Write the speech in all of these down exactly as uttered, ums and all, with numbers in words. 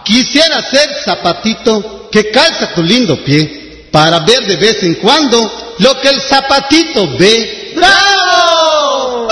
quisiera ser zapatito que calza tu lindo pie, para ver de vez en cuando lo que el zapatito ve. ¡Bravo!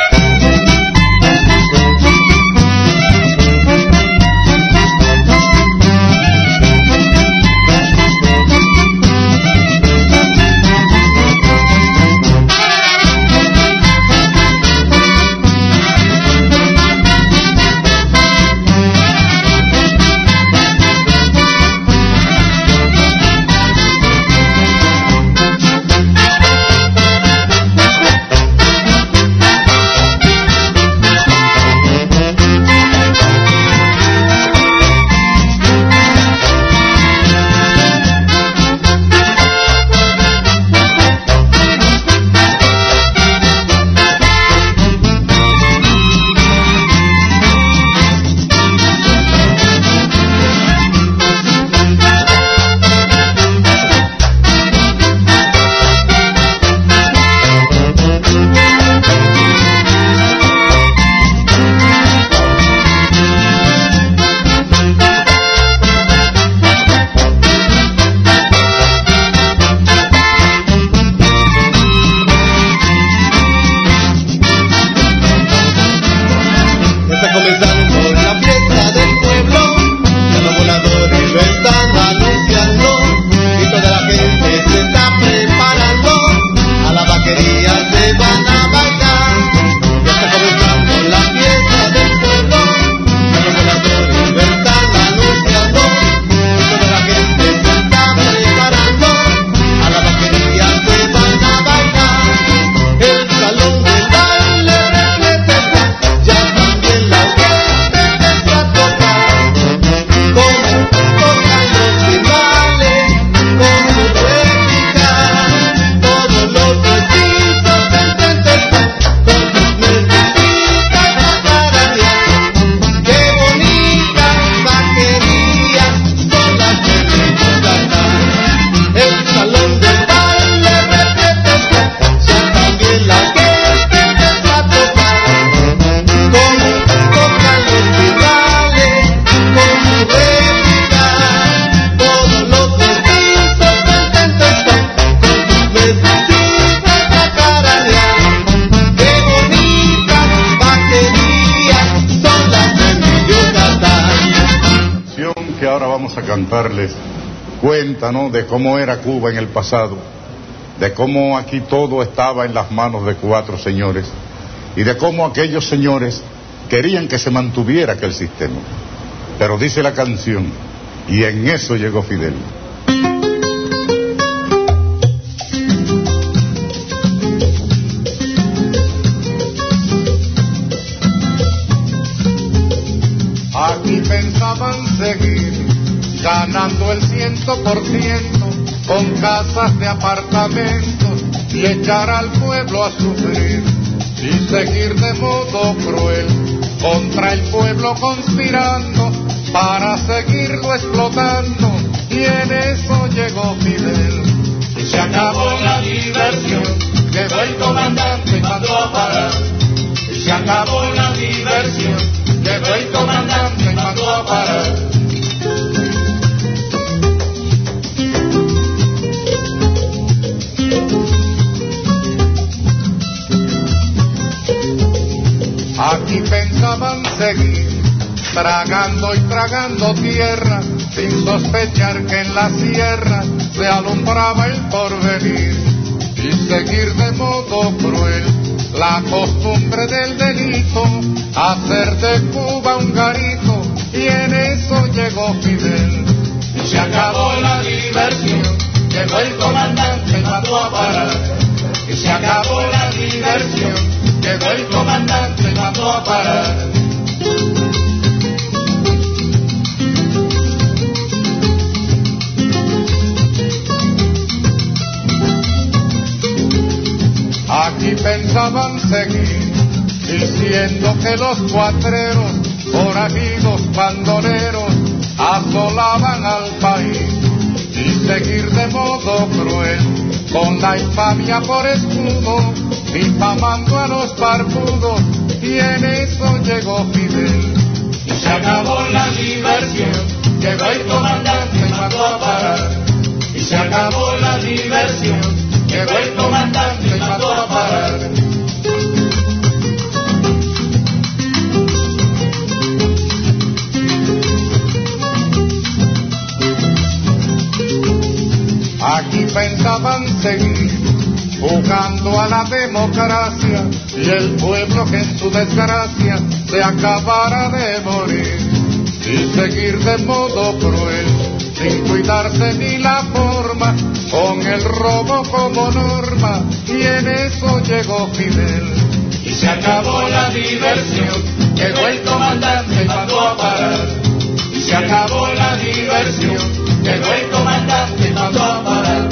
Cantarles cuenta, ¿no?, de cómo era Cuba en el pasado, de cómo aquí todo estaba en las manos de cuatro señores y de cómo aquellos señores querían que se mantuviera aquel sistema. Pero dice la canción, y en eso llegó Fidel. Aquí pensaban seguir ganando el ciento por ciento con casas de apartamentos y echar al pueblo a sufrir y seguir de modo cruel contra el pueblo conspirando para seguirlo explotando, y en eso llegó Fidel y se acabó la diversión, quedó el comandante y mandó a parar, y se acabó la diversión, quedó el comandante y mandó a parar. Aquí pensaban seguir, tragando y tragando tierra, sin sospechar que en la sierra se alumbraba el porvenir, y seguir de modo cruel la costumbre del delito, hacer de Cuba un garito, y en eso llegó Fidel. Y se acabó la diversión, llegó el comandante y mandó a parar, y se acabó la diversión, quedó el comandante y mandó a parar. Aquí pensaban seguir, diciendo que los cuatreros, forajidos bandoleros, asolaban al país, y seguir de modo cruel, con la infamia por escudo, difamando a los barbudos, y en eso llegó Fidel. Y se acabó la diversión, llegó el comandante y mandó a parar, y se acabó la diversión. Llegó el comandante y mandó a parar. Aquí pensaban seguir jugando a la democracia y el pueblo que en su desgracia se acabara de morir, y seguir de modo cruel sin cuidarse ni la forma, con el robo como norma, y en eso llegó Fidel. Y se acabó la diversión, llegó el comandante y mandó a parar. Y se acabó la diversión, llegó el comandante y mandó a parar.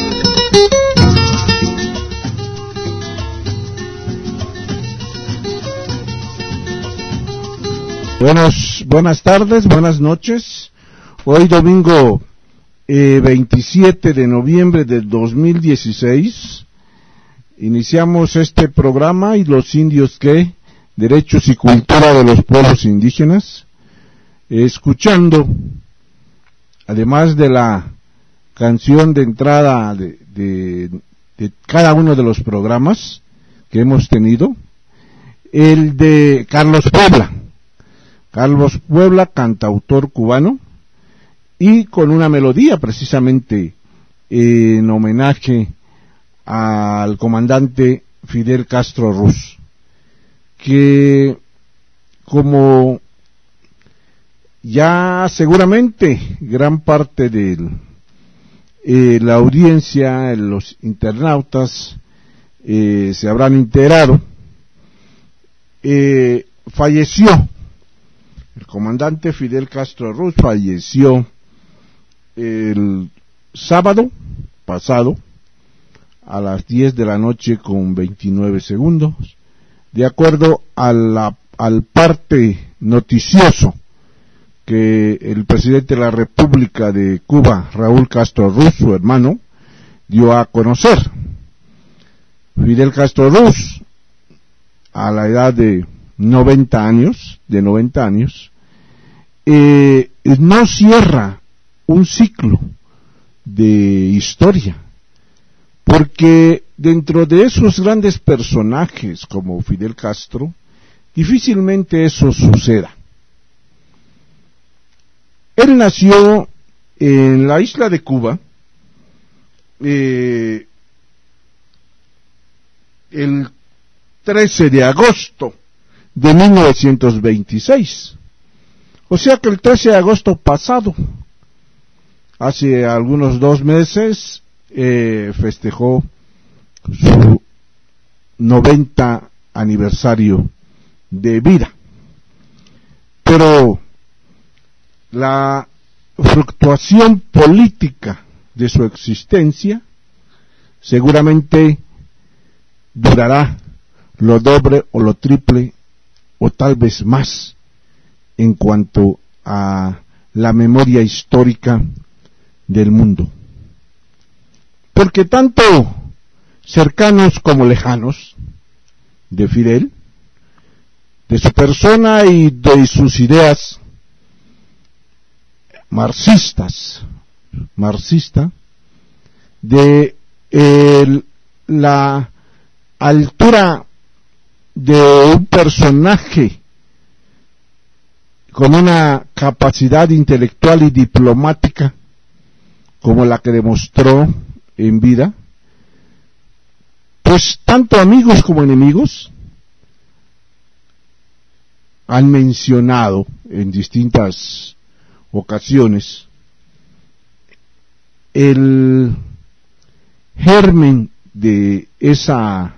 Buenos, buenas tardes, buenas noches. Hoy domingo eh, veintisiete de noviembre del dos mil dieciséis iniciamos este programa y los indios que, derechos y cultura de los pueblos indígenas, escuchando, además de la canción de entrada de, de, de cada uno de los programas que hemos tenido, el de Carlos Puebla. Carlos Puebla, cantautor cubano, y con una melodía precisamente eh, en homenaje al comandante Fidel Castro Ruz, que como ya seguramente gran parte de eh, la audiencia, los internautas eh, se habrán enterado, eh, falleció. El comandante Fidel Castro Ruz falleció el sábado pasado a las diez de la noche con veintinueve segundos, de acuerdo a la, al parte noticioso que el presidente de la República de Cuba, Raúl Castro Ruz, su hermano, dio a conocer. Fidel Castro Ruz, a la edad de noventa años, de noventa años, eh, no cierra un ciclo de historia, porque dentro de esos grandes personajes como Fidel Castro, difícilmente eso suceda. Él nació en la isla de Cuba, eh, el trece de agosto de mil novecientos veintiséis, o sea que el trece de agosto pasado, hace algunos dos meses, eh, festejó su noventa aniversario de vida. Pero la fluctuación política de su existencia seguramente durará lo doble o lo triple o tal vez más en cuanto a la memoria histórica del mundo, porque tanto cercanos como lejanos de Fidel, de su persona y de sus ideas marxistas, marxista, de el, la altura de un personaje con una capacidad intelectual y diplomática como la que demostró en vida, pues tanto amigos como enemigos han mencionado en distintas ocasiones el germen de esa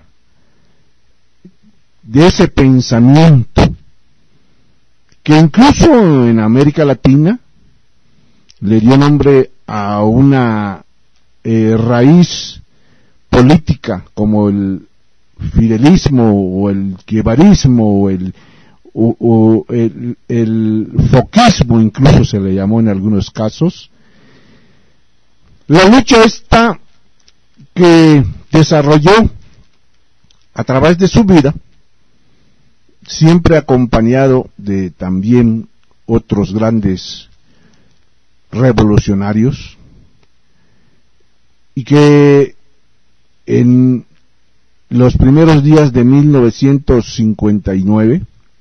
de ese pensamiento que incluso en América Latina le dio nombre a una eh, raíz política como el fidelismo o el guevarismo o el o, o el, el foquismo, incluso se le llamó en algunos casos. La lucha esta que desarrolló a través de su vida, siempre acompañado de también otros grandes revolucionarios, y que en los primeros días de mil novecientos cincuenta y nueve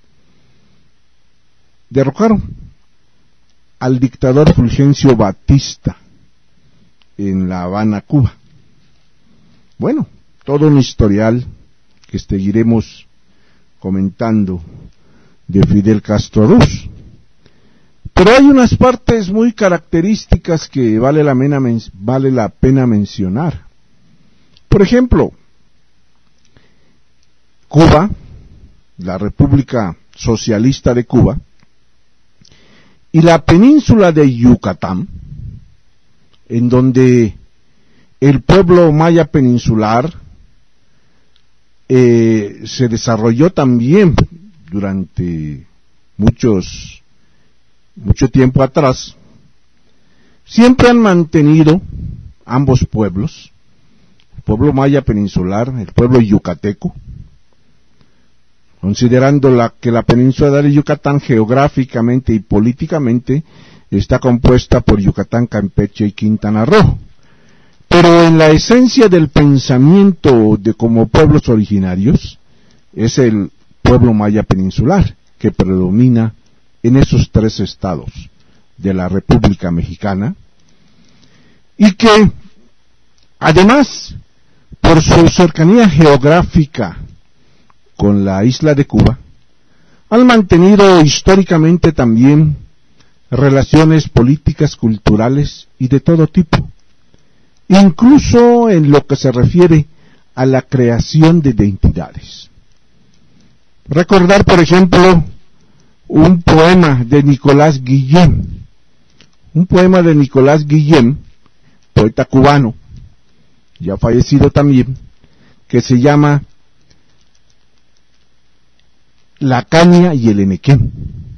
derrocaron al dictador Fulgencio Batista en La Habana, Cuba. Bueno, todo un historial que seguiremos comentando de Fidel Castro Ruz. Pero hay unas partes muy características que vale la, pena, vale la pena mencionar. Por ejemplo, Cuba, la República Socialista de Cuba, y la península de Yucatán, en donde el pueblo maya peninsular eh, se desarrolló también durante muchos mucho tiempo atrás, siempre han mantenido ambos pueblos, el pueblo maya peninsular, el pueblo yucateco, considerando la, que la península de Yucatán geográficamente y políticamente está compuesta por Yucatán, Campeche y Quintana Roo. Pero en la esencia del pensamiento de como pueblos originarios es el pueblo maya peninsular que predomina en esos tres estados de la República Mexicana, y que además por su cercanía geográfica con la isla de Cuba han mantenido históricamente también relaciones políticas, culturales y de todo tipo, incluso en lo que se refiere a la creación de identidades. Recordar, por ejemplo, un poema de Nicolás Guillén, un poema de Nicolás Guillén, poeta cubano, ya fallecido también, que se llama La caña y el enequén.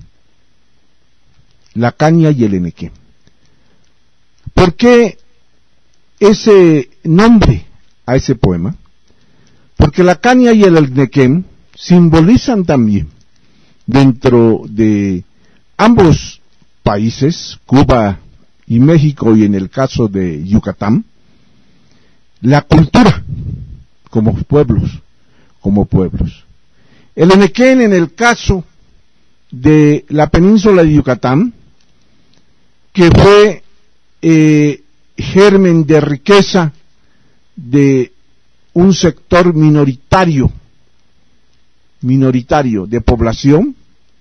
La caña y el enequén. ¿Por qué ese nombre a ese poema? Porque la caña y el enequén simbolizan también dentro de ambos países, Cuba y México, y en el caso de Yucatán, la cultura como pueblos, como pueblos. El enequén en el caso de la península de Yucatán, que fue eh, germen de riqueza de un sector minoritario, minoritario de población,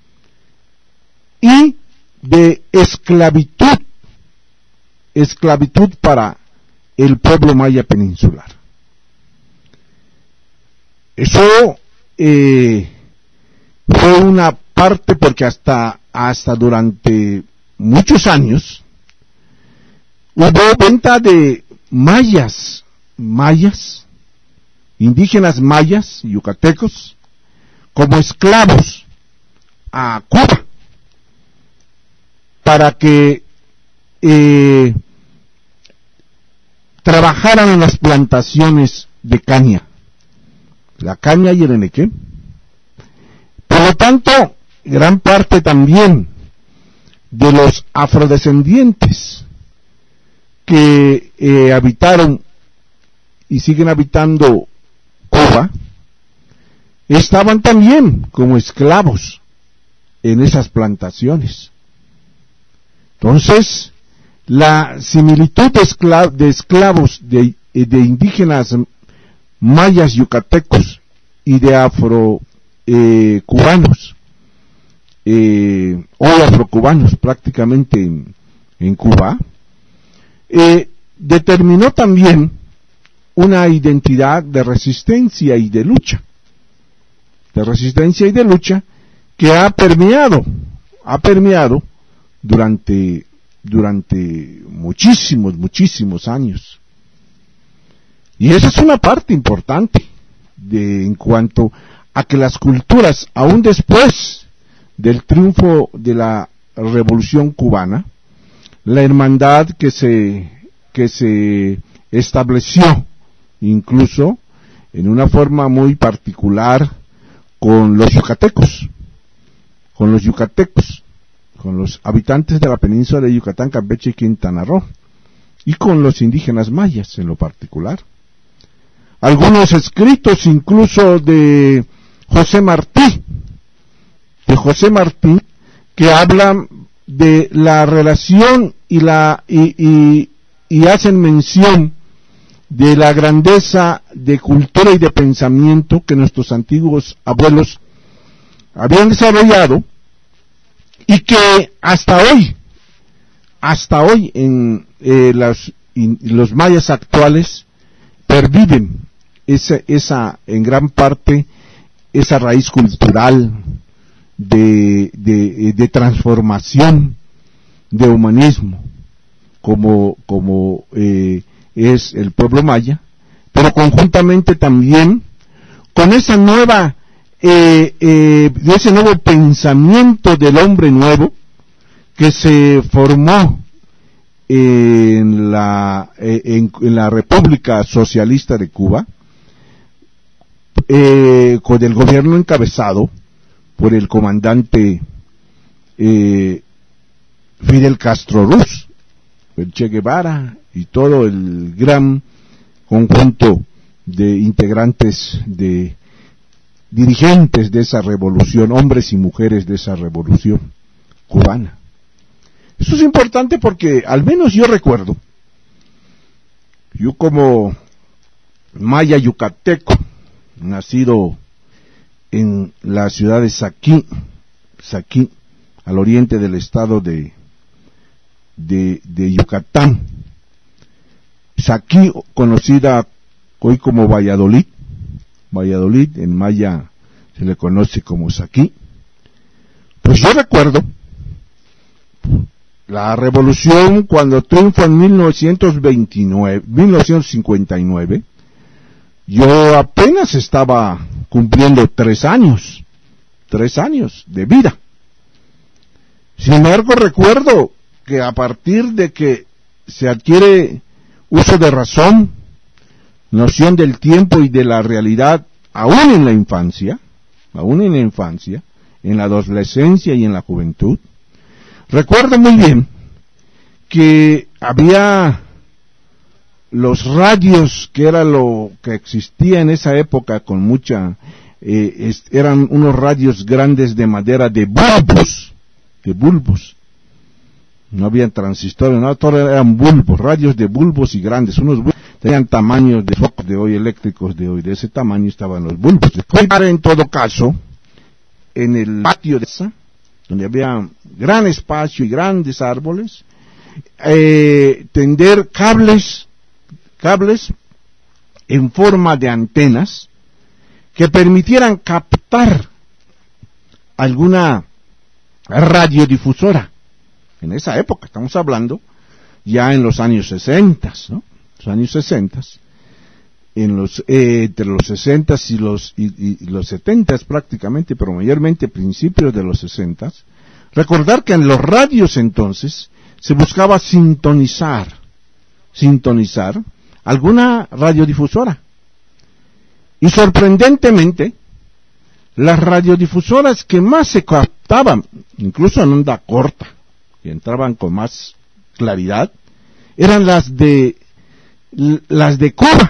y de esclavitud, esclavitud para el pueblo maya peninsular. Eso eh, fue una parte, porque hasta, hasta durante muchos años hubo venta de mayas, mayas, indígenas mayas, yucatecos, como esclavos a Cuba, para que eh, trabajaran en las plantaciones de caña, la caña y el enequén. Por lo tanto, gran parte también de los afrodescendientes que eh, habitaron y siguen habitando Cuba, estaban también como esclavos en esas plantaciones. Entonces, la similitud de, esclav de esclavos de, de indígenas mayas yucatecos y de afro eh, cubanos eh, o afrocubanos prácticamente en, en Cuba, eh, determinó también una identidad de resistencia y de lucha, de resistencia y de lucha que ha permeado, ha permeado durante, durante muchísimos, muchísimos años. Y esa es una parte importante de, en cuanto a que las culturas, aún después del triunfo de la Revolución Cubana, la hermandad que se, que se estableció incluso en una forma muy particular con los yucatecos, con los yucatecos, con los habitantes de la península de Yucatán, Campeche y Quintana Roo, y con los indígenas mayas en lo particular. Algunos escritos incluso de José Martí, de José Martí, que hablan de la relación y la y, y, y hacen mención de la grandeza de cultura y de pensamiento que nuestros antiguos abuelos habían desarrollado y que hasta hoy, hasta hoy en eh, las, in, los mayas actuales perviven esa, esa, en gran parte, esa raíz cultural de, de, de transformación, de humanismo, como, como eh, es el pueblo maya, pero conjuntamente también con esa nueva, eh, eh, de ese nuevo pensamiento del hombre nuevo que se formó en la, en, en la República Socialista de Cuba, eh, con el gobierno encabezado por el comandante eh, Fidel Castro Ruz, el Che Guevara y todo el gran conjunto de integrantes, de dirigentes de esa revolución, hombres y mujeres de esa revolución cubana. Eso es importante porque al menos yo recuerdo, yo como maya yucateco, nacido en la ciudad de Saquí, Saquí, al oriente del estado de, de, de Yucatán, Saquí, conocida hoy como Valladolid, Valladolid, en maya se le conoce como Saquí. Pues yo recuerdo la revolución cuando triunfa en mil novecientos veintinueve, mil novecientos cincuenta y nueve, yo apenas estaba cumpliendo tres años, tres años de vida. Sin embargo, recuerdo que a partir de que se adquiere uso de razón, noción del tiempo y de la realidad, aún en la infancia, aún en la infancia, en la adolescencia y en la juventud, recuerdo muy bien que había los radios, que era lo que existía en esa época con mucha, eh, es, eran unos radios grandes de madera de bulbos, de bulbos. No había transistores, no, todos eran bulbos, radios de bulbos y grandes, unos bulbos tenían tamaños de focos de hoy, eléctricos de hoy, de ese tamaño estaban los bulbos. En todo caso, en el patio de esa, donde había gran espacio y grandes árboles, eh, tender cables, cables en forma de antenas que permitieran captar alguna radiodifusora. En esa época, estamos hablando ya en los años sesenta, ¿no? Los años sesenta, en los, eh, entre los sesenta y los, y, y los setenta prácticamente, pero mayormente principios de los sesenta, recordar que en los radios entonces se buscaba sintonizar, sintonizar alguna radiodifusora. Y sorprendentemente, las radiodifusoras que más se captaban, incluso en onda corta, que entraban con más claridad, eran las de las de Cuba.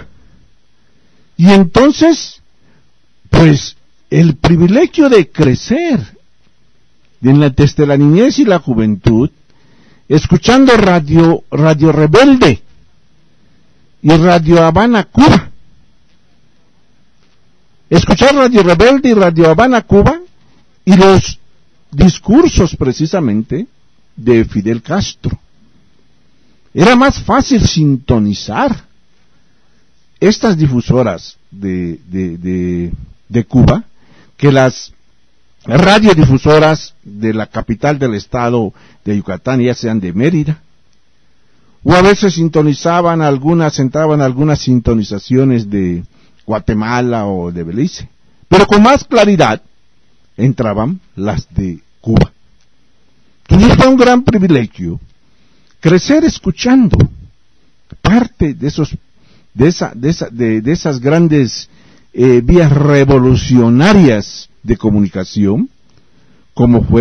Y entonces, pues, el privilegio de crecer en la, desde la niñez y la juventud, escuchando radio, Radio Rebelde y Radio Habana Cuba. Escuchar Radio Rebelde y Radio Habana Cuba y los discursos precisamente de Fidel Castro. Era más fácil sintonizar estas difusoras de, de, de, de Cuba que las radiodifusoras de la capital del estado de Yucatán, ya sean de Mérida, o a veces sintonizaban algunas, entraban algunas sintonizaciones de Guatemala o de Belice, pero con más claridad entraban las de Cuba. Entonces fue un gran privilegio crecer escuchando parte de esos, de esa, de esa, de, de esas grandes eh, vías revolucionarias de comunicación, como fue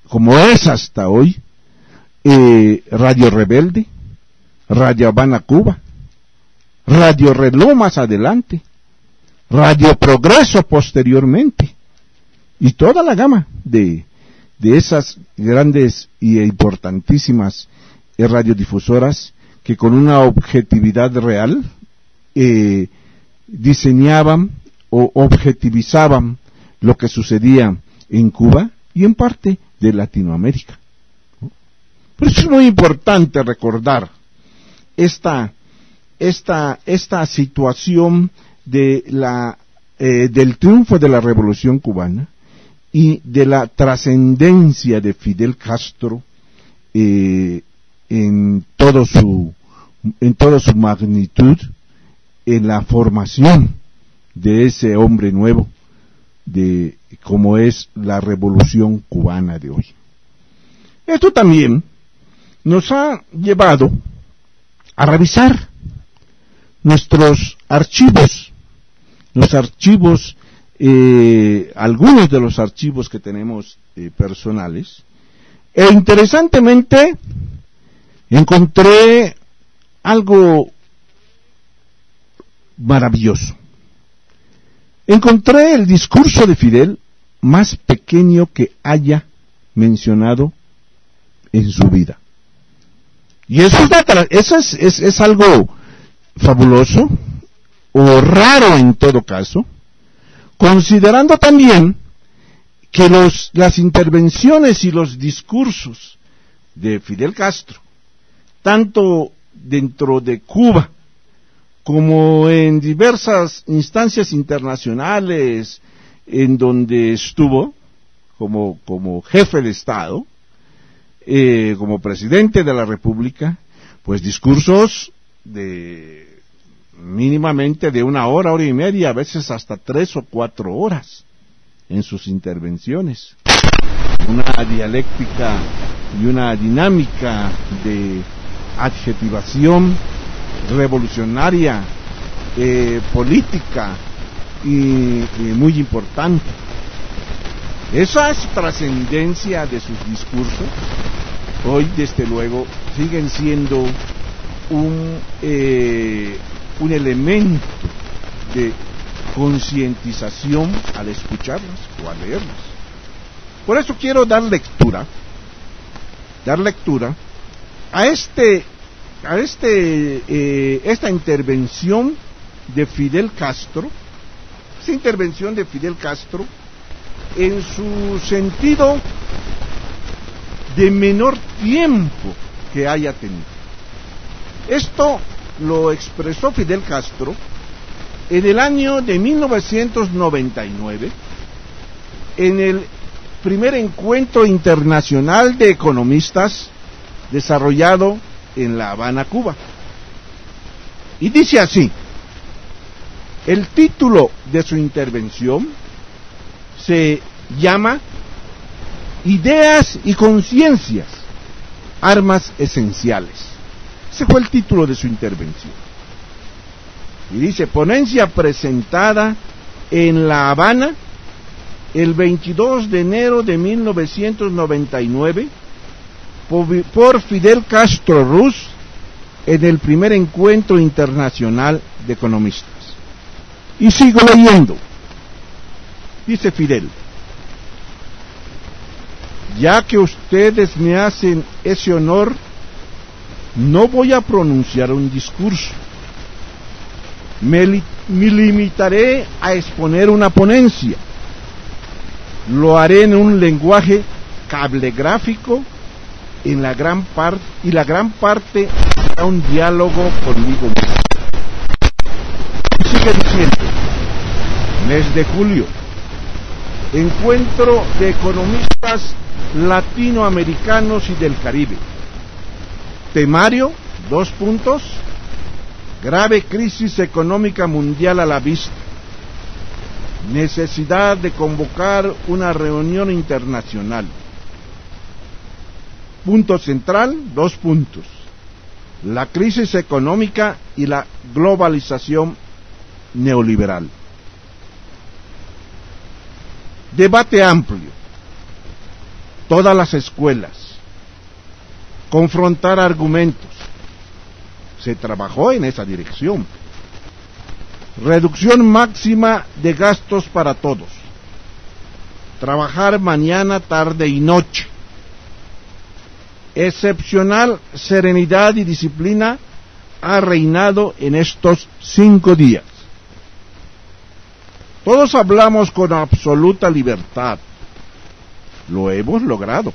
como es hasta hoy, eh, Radio Rebelde, Radio Habana Cuba, Radio Reloj más adelante, Radio Progreso posteriormente, y toda la gama de, de esas grandes y importantísimas eh, radiodifusoras que con una objetividad real eh, diseñaban o objetivizaban lo que sucedía en Cuba y en parte de Latinoamérica. Por eso es muy importante recordar esta esta esta situación de la eh, del triunfo de la Revolución Cubana y de la trascendencia de Fidel Castro eh, en todo su en toda su magnitud en la formación de ese hombre nuevo de como es la Revolución Cubana de hoy. Esto también nos ha llevado a revisar nuestros archivos, los archivos, eh, algunos de los archivos que tenemos eh, personales, e interesantemente encontré algo maravilloso. Encontré el discurso de Fidel más pequeño que haya mencionado en su vida. Y eso es, eso es, es, es algo fabuloso, o raro en todo caso, considerando también que los, las intervenciones y los discursos de Fidel Castro, tanto dentro de Cuba, como en diversas instancias internacionales en donde estuvo como, como jefe de Estado, eh, como presidente de la República, pues discursos de mínimamente de una hora, hora y media, a veces hasta tres o cuatro horas en sus intervenciones. Una dialéctica y una dinámica de adjetivación revolucionaria, eh, política y, y muy importante. Esa es trascendencia de sus discursos. Hoy, desde luego, siguen siendo un eh, un elemento de concientización al escucharlas o a leerlas. Por eso quiero dar lectura, dar lectura a este a este eh, esta intervención de Fidel Castro, esta intervención de Fidel Castro en su sentido de menor tiempo que haya tenido. Esto lo expresó Fidel Castro en el año de mil novecientos noventa y nueve en el primer encuentro internacional de economistas desarrollado en La Habana, Cuba. Y dice así: el título de su intervención se llama Ideas y conciencias, armas esenciales. Ese fue el título de su intervención. Y dice: ponencia presentada en La Habana el veintidós de enero de mil novecientos noventa y nueve por Fidel Castro Ruz en el primer encuentro internacional de economistas. Y sigo leyendo. Dice Fidel: ya que ustedes me hacen ese honor, no voy a pronunciar un discurso. Me, li- me limitaré a exponer una ponencia. Lo haré en un lenguaje cablegráfico en la gran parte y la gran parte será un diálogo conmigo mismo. Y sigue diciendo: mes de julio, encuentro de economistas latinoamericanos y del Caribe. Temario, dos puntos, grave crisis económica mundial a la vista, necesidad de convocar una reunión internacional. Punto central, dos puntos, la crisis económica y la globalización neoliberal. Debate amplio. todas las escuelas, confrontar argumentos. Se trabajó en esa dirección. Reducción máxima de gastos para todos. Trabajar mañana, tarde y noche. Excepcional serenidad y disciplina ha reinado en estos cinco días. Todos hablamos con absoluta libertad. Lo hemos logrado.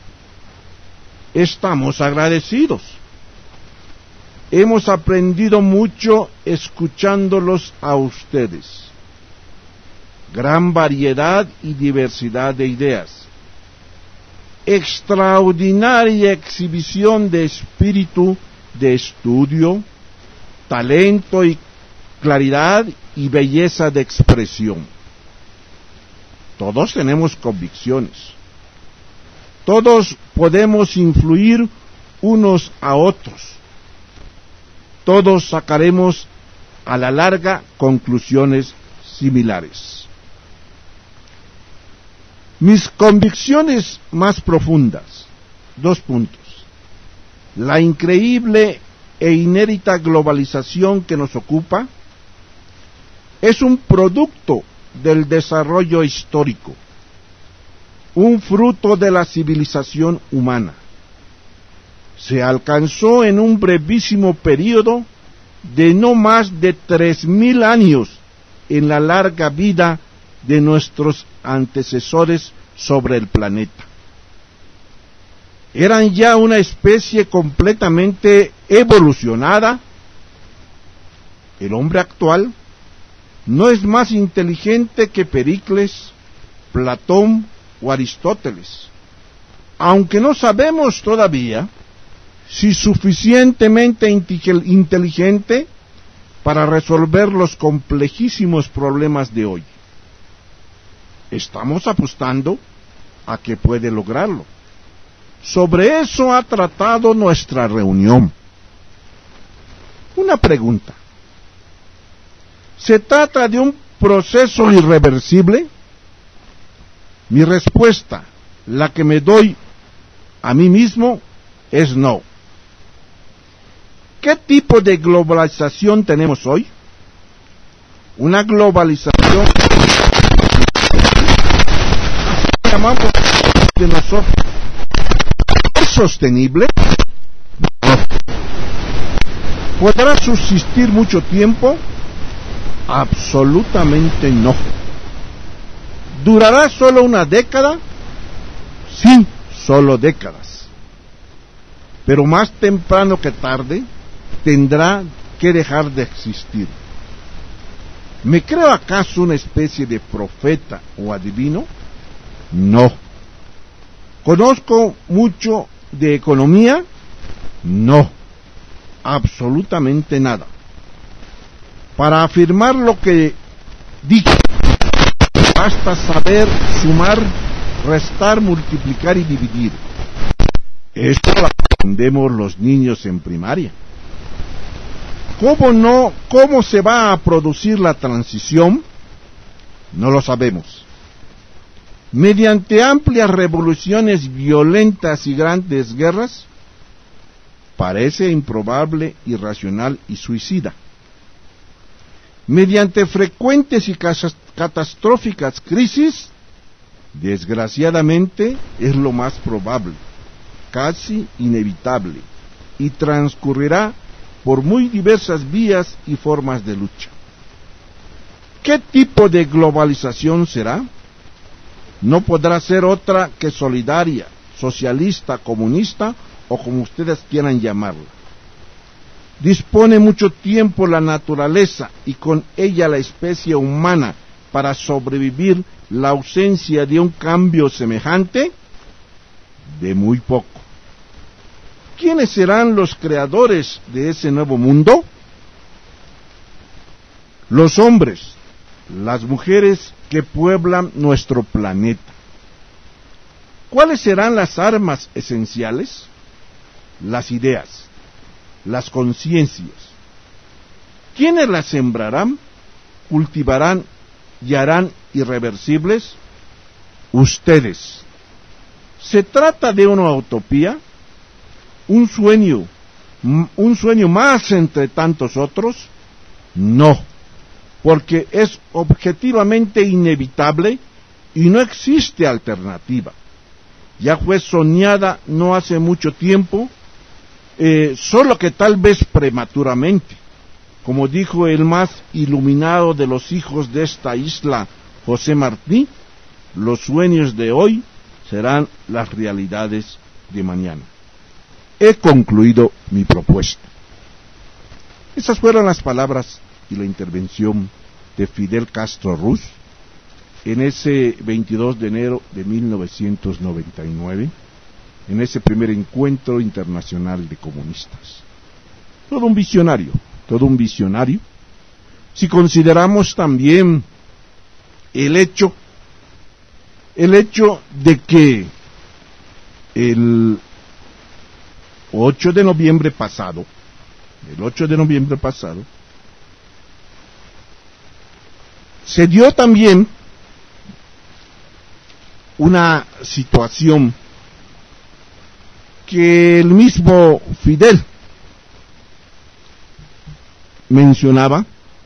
Estamos agradecidos. Hemos aprendido mucho escuchándolos a ustedes. Gran variedad y diversidad de ideas. Extraordinaria exhibición de espíritu de estudio, talento y claridad y belleza de expresión. Todos tenemos convicciones. Todos podemos influir unos a otros. Todos sacaremos a la larga conclusiones similares. Mis convicciones más profundas, dos puntos. La increíble e inédita globalización que nos ocupa es un producto del desarrollo histórico, un fruto de la civilización humana. Se alcanzó en un brevísimo periodo de no más de tres mil años en la larga vida de nuestros antecesores sobre el planeta. Eran ya una especie completamente evolucionada. El hombre actual no es más inteligente que Pericles, Platón o Aristóteles, aunque no sabemos todavía si suficientemente inteligente para resolver los complejísimos problemas de hoy. Estamos apostando a que puede lograrlo. Sobre eso ha tratado nuestra reunión. Una pregunta. ¿Se trata de un proceso irreversible? Mi respuesta, la que me doy a mí mismo, es no. ¿Qué tipo de globalización tenemos hoy? Una globalización que llamamos de nosotros sostenible. No. ¿Podrá subsistir mucho tiempo? Absolutamente no. ¿Durará solo una década? Sí, solo décadas. Pero más temprano que tarde tendrá que dejar de existir. ¿Me creo acaso una especie de profeta o adivino? No. ¿Conozco mucho de economía? No. Absolutamente nada. Para afirmar lo que digo, basta saber sumar, restar, multiplicar y dividir. Esto lo aprendemos los niños en primaria. ¿Cómo no? ¿Cómo se va a producir la transición? No lo sabemos. ¿Mediante amplias revoluciones violentas y grandes guerras? Parece improbable, irracional y suicida. ¿Mediante frecuentes y catastróficas crisis? Desgraciadamente es lo más probable, casi inevitable, y transcurrirá por muy diversas vías y formas de lucha. ¿Qué tipo de globalización será? No podrá ser otra que solidaria, socialista, comunista o como ustedes quieran llamarla. Dispone mucho tiempo la naturaleza y con ella la especie humana para sobrevivir la ausencia de un cambio semejante? De muy poco. ¿Quiénes serán los creadores de ese nuevo mundo? Los hombres, las mujeres que pueblan nuestro planeta. ¿Cuáles serán las armas esenciales? Las ideas, las conciencias. ¿Quiénes las sembrarán, cultivarán y harán irreversibles? Ustedes. ¿Se trata de una utopía? ¿Un sueño? ¿Un sueño más entre tantos otros? No, porque es objetivamente inevitable y no existe alternativa. Ya fue soñada no hace mucho tiempo, eh, solo que tal vez prematuramente. Como dijo el más iluminado de los hijos de esta isla, José Martí, los sueños de hoy serán las realidades de mañana. He concluido mi propuesta. Esas fueron las palabras y la intervención de Fidel Castro Ruz en ese veintidós de enero de mil novecientos noventa y nueve, en ese primer encuentro internacional de comunistas. Todo un visionario, todo un visionario. Si consideramos también el hecho, el hecho de que el ocho de noviembre pasado, el ocho de noviembre pasado, se dio también una situación que el mismo Fidel mencionaba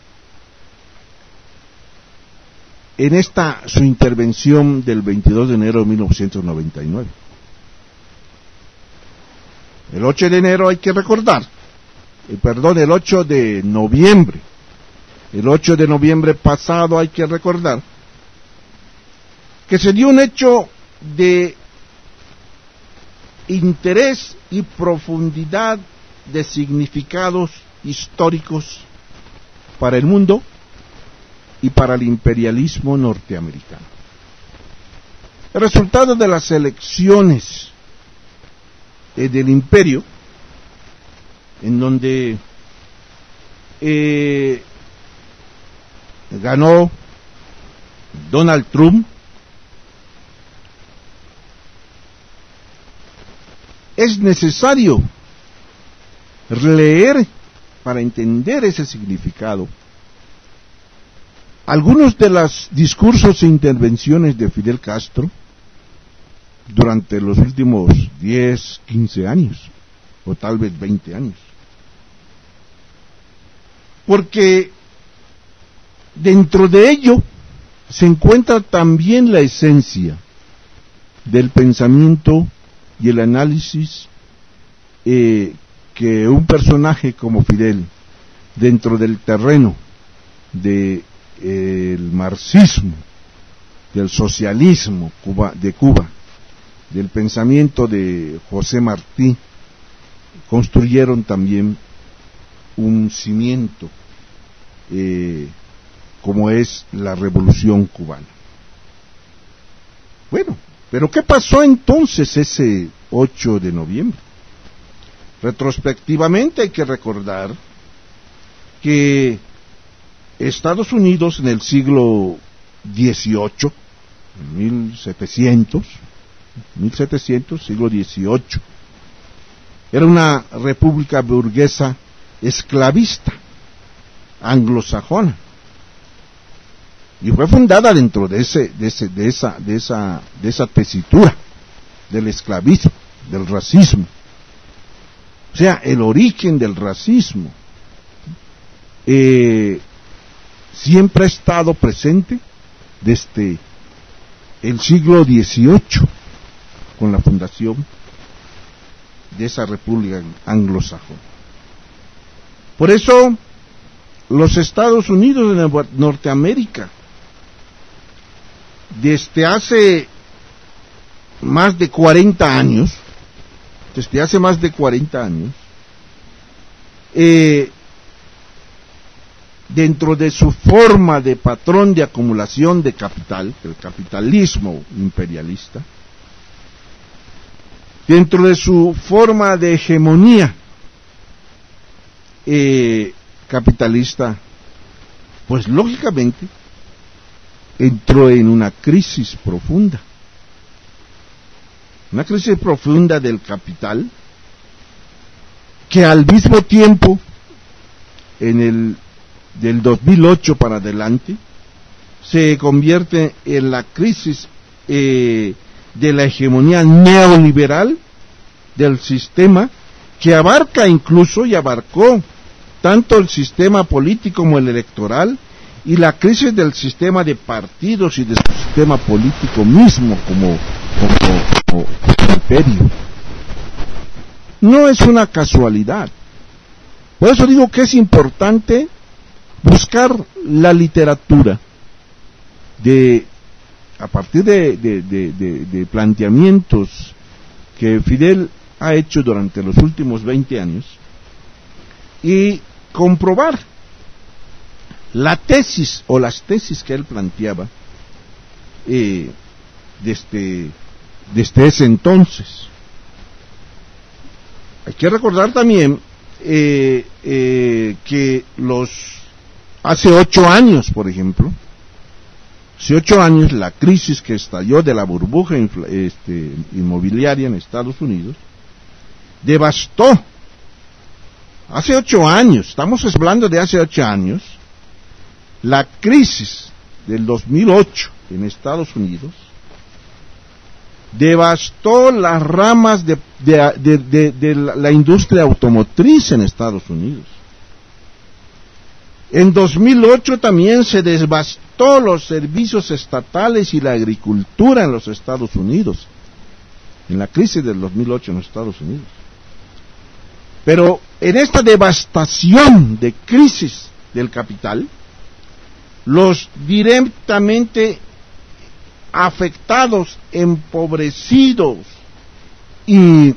en esta su intervención del veintidós de enero de mil novecientos noventa y nueve. El ocho de enero hay que recordar, eh, perdón, el ocho de noviembre, el ocho de noviembre pasado hay que recordar que se dio un hecho de interés y profundidad de significados históricos para el mundo y para el imperialismo norteamericano. El resultado de las elecciones eh, del imperio, en donde eh, ganó Donald Trump, es necesario leer para entender ese significado algunos de los discursos e intervenciones de Fidel Castro durante los últimos diez, quince años, o tal vez veinte años. Porque dentro de ello se encuentra también la esencia del pensamiento y el análisis eh, que un personaje como Fidel, dentro del terreno de eh, el marxismo, del socialismo Cuba, de Cuba, del pensamiento de José Martí, construyeron también un cimiento eh, como es la Revolución Cubana. Bueno, pero ¿qué pasó entonces ese ocho de noviembre? Retrospectivamente hay que recordar que Estados Unidos en el siglo dieciocho, mil setecientos, siglo dieciocho, era una república burguesa esclavista, anglosajona, y fue fundada dentro de ese, de ese, de esa, de esa, de esa tesitura del esclavismo, del racismo. O sea, el origen del racismo eh, siempre ha estado presente desde el siglo dieciocho, con la fundación de esa república anglosajona. Por eso, los Estados Unidos de Norteamérica, desde hace más de cuarenta años, desde hace más de cuarenta años, eh, dentro de su forma de patrón de acumulación de capital, el capitalismo imperialista, dentro de su forma de hegemonía eh, capitalista, pues lógicamente entró en una crisis profunda. Una crisis profunda del capital, que al mismo tiempo, en el del dos mil ocho para adelante, se convierte en la crisis eh, de la hegemonía neoliberal del sistema, que abarca incluso y abarcó tanto el sistema político como el electoral, y la crisis del sistema de partidos y del sistema político mismo como, como, como imperio. No es una casualidad. Por eso digo que es importante buscar la literatura de a partir de, de, de, de, de planteamientos que Fidel ha hecho durante los últimos veinte años y comprobar la tesis o las tesis que él planteaba eh, desde, desde ese entonces. Hay que recordar también eh, eh, que los hace ocho años, por ejemplo, hace ocho años la crisis que estalló de la burbuja este, inmobiliaria en Estados Unidos devastó. Hace ocho años, estamos hablando de hace ocho años, la crisis del dos mil ocho en Estados Unidos devastó las ramas de, de, de, de, de la industria automotriz en Estados Unidos. En dos mil ocho también se devastó los servicios estatales y la agricultura en los Estados Unidos, en la crisis del dos mil ocho en los Estados Unidos. Pero en esta devastación de crisis del capital, los directamente afectados, empobrecidos y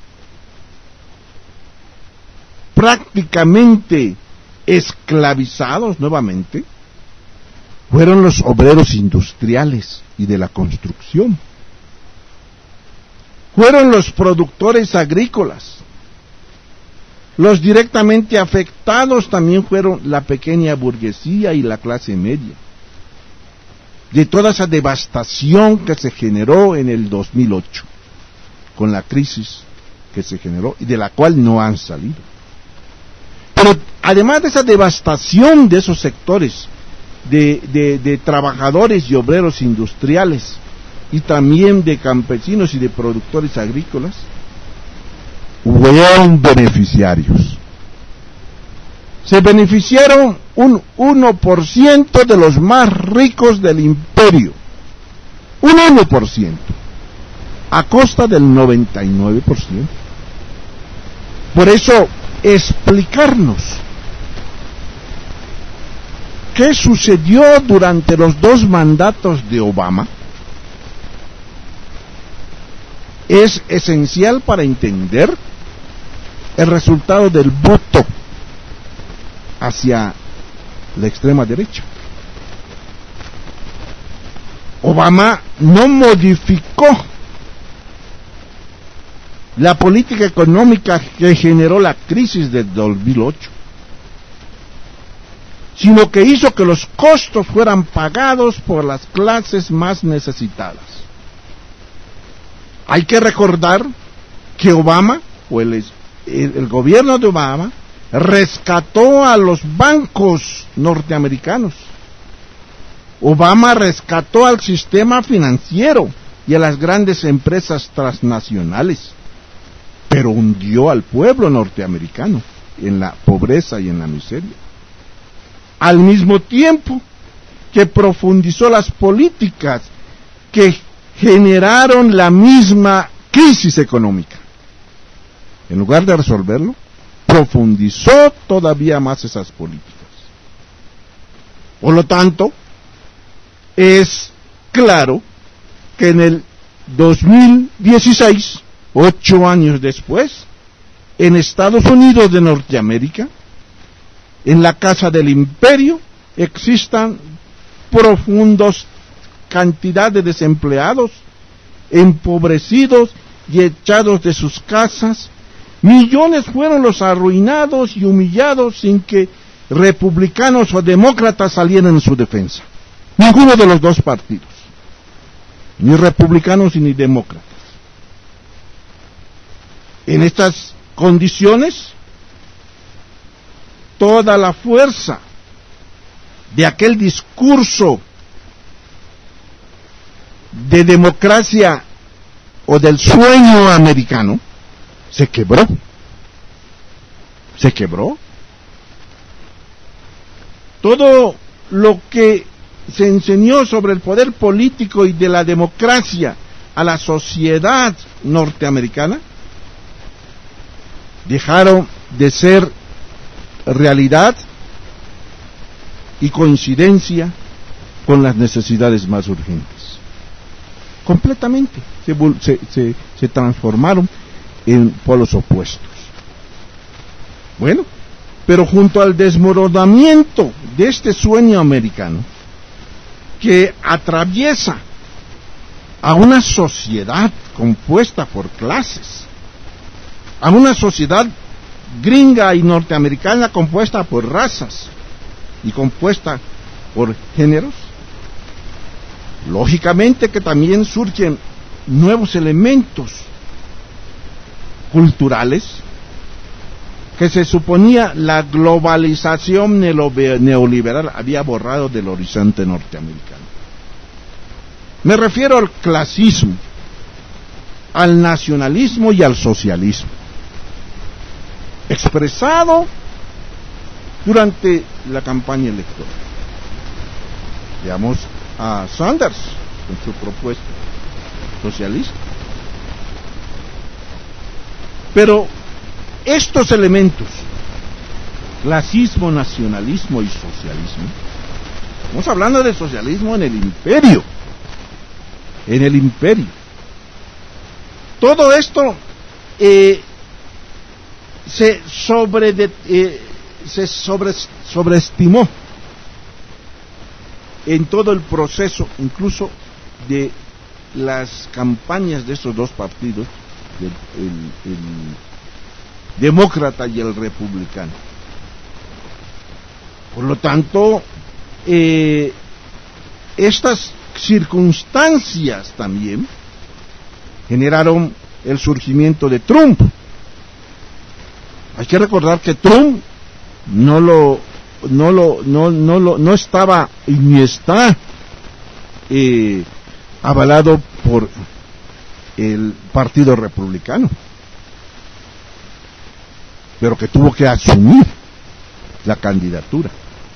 prácticamente esclavizados nuevamente, fueron los obreros industriales y de la construcción. Fueron los productores agrícolas. Los directamente afectados también fueron la pequeña burguesía y la clase media, de toda esa devastación que se generó en el dos mil ocho, con la crisis que se generó y de la cual no han salido. Pero además de esa devastación de esos sectores, de, de, de trabajadores y obreros industriales, y también de campesinos y de productores agrícolas, fueron beneficiarios. Se beneficiaron un uno por ciento de los más ricos del imperio, un uno por ciento, a costa del noventa y nueve por ciento. Por eso, explicarnos qué sucedió durante los dos mandatos de Obama es esencial para entender el resultado del voto hacia la extrema derecha. Obama no modificó la política económica que generó la crisis del dos mil ocho, sino que hizo que los costos fueran pagados por las clases más necesitadas. Hay que recordar que Obama, o el, el, el gobierno de Obama, rescató a los bancos norteamericanos. Obama rescató al sistema financiero y a las grandes empresas transnacionales, pero hundió al pueblo norteamericano en la pobreza y en la miseria. Al mismo tiempo que profundizó las políticas que generaron la misma crisis económica. En lugar de resolverlo, profundizó todavía más esas políticas. Por lo tanto, es claro que en el dos mil dieciséis, ocho años después, en Estados Unidos de Norteamérica, en la casa del imperio, existan profundos cantidad de desempleados, empobrecidos y echados de sus casas. Millones fueron los arruinados y humillados sin que republicanos o demócratas salieran en su defensa. Ninguno de los dos partidos, ni republicanos ni demócratas. En estas condiciones, toda la fuerza de aquel discurso de democracia o del sueño americano se quebró. Se quebró. Todo lo que se enseñó sobre el poder político y de la democracia a la sociedad norteamericana dejaron de ser realidad y coincidencia con las necesidades más urgentes. Completamente se, se, se, se transformaron en polos opuestos. Bueno, pero junto al desmoronamiento de este sueño americano que atraviesa a una sociedad compuesta por clases, a una sociedad gringa y norteamericana compuesta por razas y compuesta por géneros, lógicamente que también surgen nuevos elementos culturales que se suponía la globalización neoliberal había borrado del horizonte norteamericano. Me refiero al clasismo, al nacionalismo y al socialismo, expresado durante la campaña electoral. Veamos a Sanders con su propuesta socialista. Pero estos elementos, clasismo, nacionalismo y socialismo, estamos hablando de socialismo en el imperio, en el imperio. Todo esto eh, se sobre de, eh, se sobre, sobreestimó en todo el proceso, incluso de las campañas de esos dos partidos, el, el, el demócrata y el republicano. Por lo tanto, eh, estas circunstancias también generaron el surgimiento de Trump. Hay que recordar que Trump no lo no lo no no lo no estaba y ni está eh, avalado por el Partido Republicano, pero que tuvo que asumir la candidatura.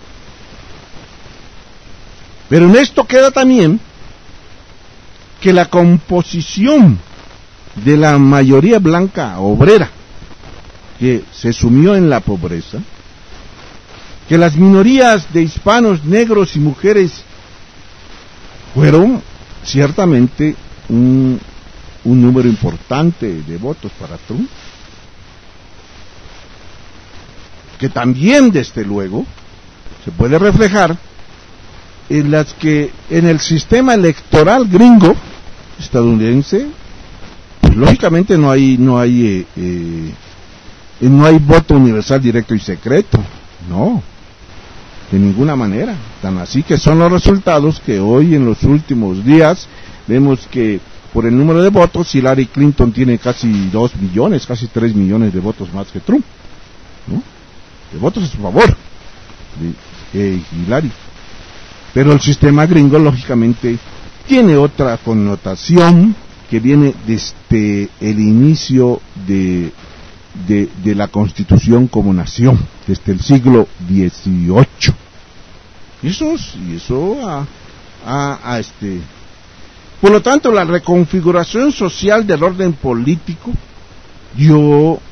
Pero en esto queda también que la composición de la mayoría blanca obrera que se sumió en la pobreza, que las minorías de hispanos, negros y mujeres fueron ciertamente un, un número importante de votos para Trump, que también desde luego se puede reflejar en las que en el sistema electoral gringo estadounidense, pues lógicamente no hay no hay eh, eh, no hay voto universal directo y secreto, no, de ninguna manera. Tan así que son los resultados que hoy en los últimos días vemos que por el número de votos Hillary Clinton tiene casi dos millones, casi tres millones de votos más que Trump, ¿no? De votos a su favor de eh, Hillary. Pero el sistema gringo lógicamente tiene otra connotación que viene desde el inicio de, de, de la Constitución como nación, desde el siglo dieciocho. Y eso, y eso a, a, a este. Por lo tanto, la reconfiguración social del orden político dio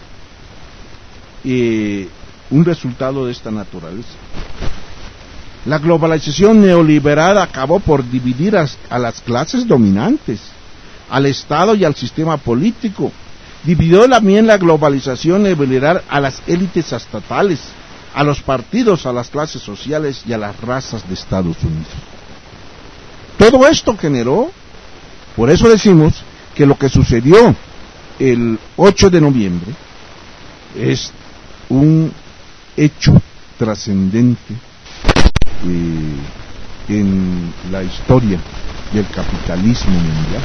eh, un resultado de esta naturaleza. La globalización neoliberal acabó por dividir a, a las clases dominantes, al Estado y al sistema político. Dividió también la globalización neoliberal a las élites estatales, a los partidos, a las clases sociales y a las razas de Estados Unidos. Todo esto generó, por eso decimos que lo que sucedió el ocho de noviembre es un hecho trascendente Eh, en la historia del capitalismo mundial.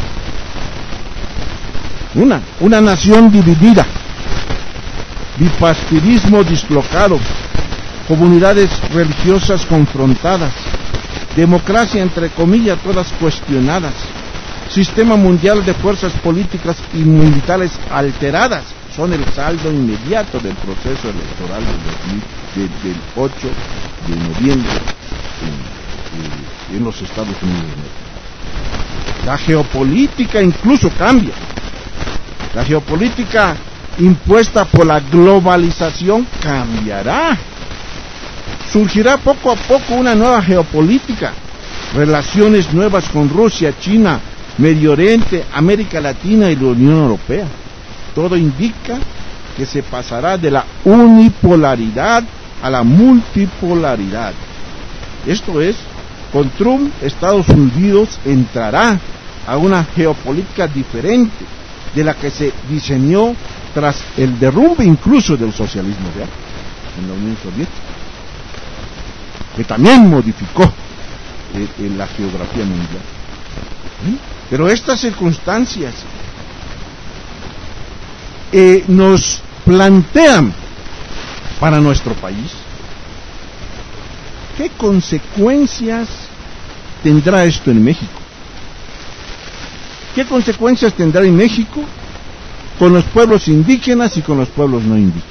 Una, una nación dividida, bipartidismo dislocado, comunidades religiosas confrontadas, democracia entre comillas todas cuestionadas, sistema mundial de fuerzas políticas y militares alteradas son el saldo inmediato del proceso electoral del, dos mil, de, del ocho de noviembre en, en, en los Estados Unidos. La geopolítica incluso cambia. La geopolítica impuesta por la globalización cambiará. Surgirá poco a poco una nueva geopolítica, relaciones nuevas con Rusia, China, Medio Oriente, América Latina y la Unión Europea. Todo indica que se pasará de la unipolaridad a la multipolaridad. Esto es, con Trump, Estados Unidos entrará a una geopolítica diferente de la que se diseñó tras el derrumbe incluso del socialismo real en la Unión Soviética, que también modificó eh, eh, la geografía mundial. ¿Sí? Pero estas circunstancias eh, nos plantean para nuestro país qué consecuencias tendrá esto en México. ¿Qué consecuencias tendrá en México con los pueblos indígenas y con los pueblos no indígenas?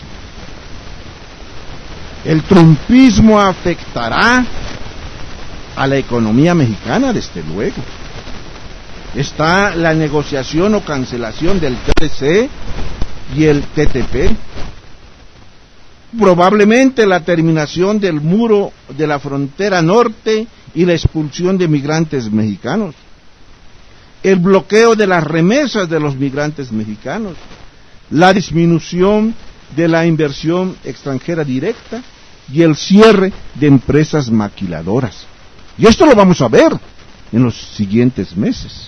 El trumpismo afectará a la economía mexicana, desde luego. Está la negociación o cancelación del T L C y el T T P. Probablemente la terminación del muro de la frontera norte y la expulsión de migrantes mexicanos. El bloqueo de las remesas de los migrantes mexicanos. La disminución de la inversión extranjera directa y el cierre de empresas maquiladoras. Y esto lo vamos a ver en los siguientes meses.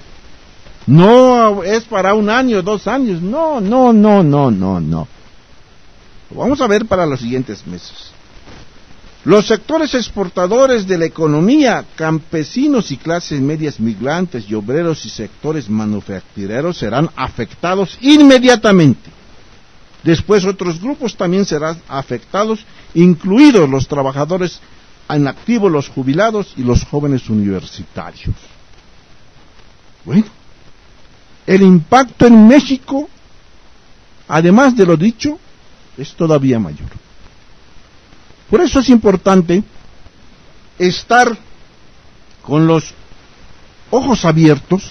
No es para un año, dos años, no, no, no, no, no, no. Lo vamos a ver para los siguientes meses. Los sectores exportadores de la economía, campesinos y clases medias migrantes y obreros y sectores manufactureros serán afectados inmediatamente. Después otros grupos también serán afectados, incluidos los trabajadores en activo, los jubilados y los jóvenes universitarios. Bueno, el impacto en México, además de lo dicho, es todavía mayor. Por eso es importante estar con los ojos abiertos,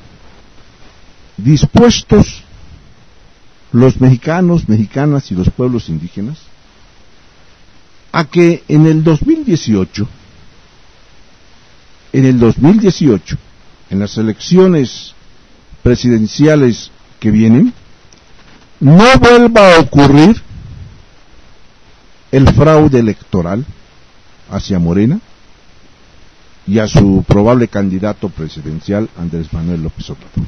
dispuestos, los mexicanos, mexicanas y los pueblos indígenas, a que en el dos mil dieciocho, en el dos mil dieciocho, en las elecciones presidenciales que vienen, no vuelva a ocurrir el fraude electoral hacia Morena y a su probable candidato presidencial Andrés Manuel López Obrador,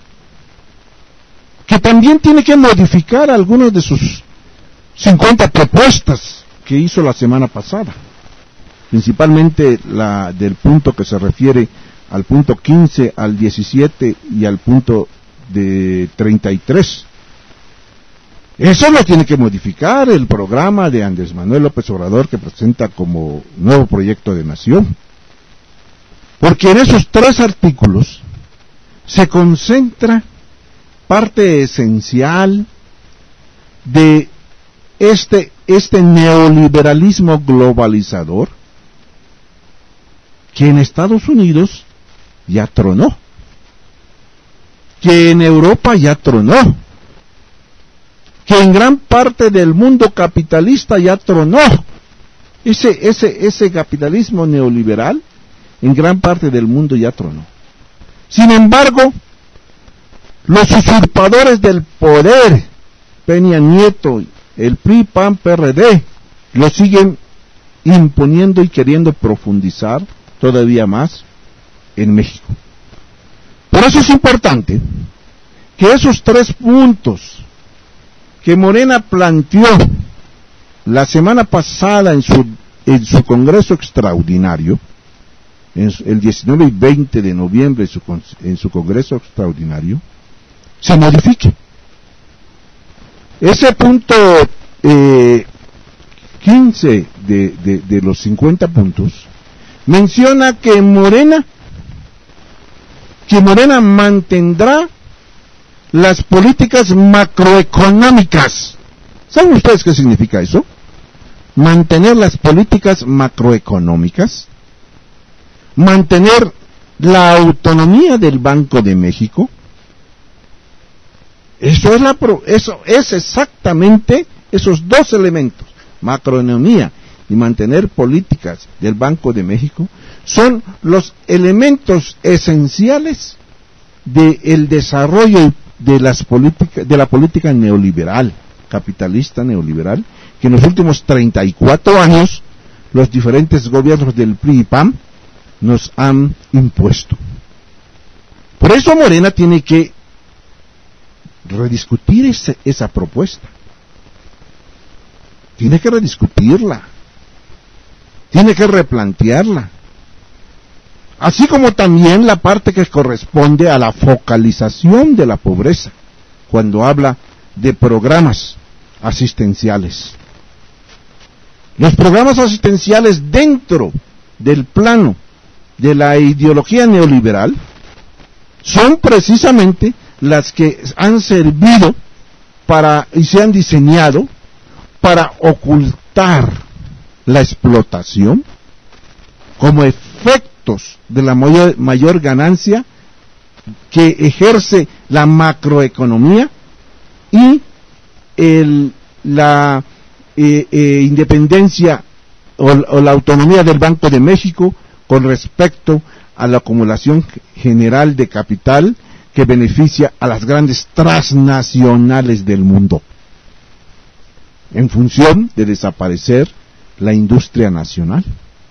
que también tiene que modificar algunas de sus cincuenta propuestas que hizo la semana pasada, principalmente la del punto que se refiere al punto quince, al diecisiete y al punto de treinta y tres. Eso lo tiene que modificar el programa de Andrés Manuel López Obrador, que presenta como nuevo proyecto de nación. Porque en esos tres artículos se concentra parte esencial de este, este neoliberalismo globalizador que en Estados Unidos ya tronó, que en Europa ya tronó, que en gran parte del mundo capitalista ya tronó. Ese, ese, ese capitalismo neoliberal en gran parte del mundo ya tronó. Sin embargo, los usurpadores del poder, Peña Nieto, el P R I, P A N, P R D, lo siguen imponiendo y queriendo profundizar todavía más en México. Por eso es importante que esos tres puntos que Morena planteó la semana pasada en su, en su congreso extraordinario, en su, el diecinueve y veinte de noviembre en su, en su congreso extraordinario, se modifique. Ese punto eh, quince de, de, de los cincuenta puntos menciona que Morena que Morena mantendrá las políticas macroeconómicas. ¿Saben ustedes qué significa eso? Mantener las políticas macroeconómicas, mantener la autonomía del Banco de México. Eso es la pro, eso es exactamente esos dos elementos, macroeconomía y mantener políticas del Banco de México, son los elementos esenciales del desarrollo de las políticas, de la política neoliberal, capitalista neoliberal, que en los últimos treinta y cuatro años los diferentes gobiernos del P R I y P A M nos han impuesto. Por eso Morena tiene que rediscutir ese, esa propuesta. Tiene que rediscutirla. Tiene que replantearla. Así como también la parte que corresponde a la focalización de la pobreza, cuando habla de programas asistenciales. Los programas asistenciales dentro del plano de la ideología neoliberal son precisamente las que han servido para y se han diseñado para ocultar la explotación como efectos de la mayor, mayor ganancia que ejerce la macroeconomía y el, la eh, eh, independencia o, o la autonomía del Banco de México con respecto a la acumulación general de capital que beneficia a las grandes transnacionales del mundo, en función de desaparecer la industria nacional.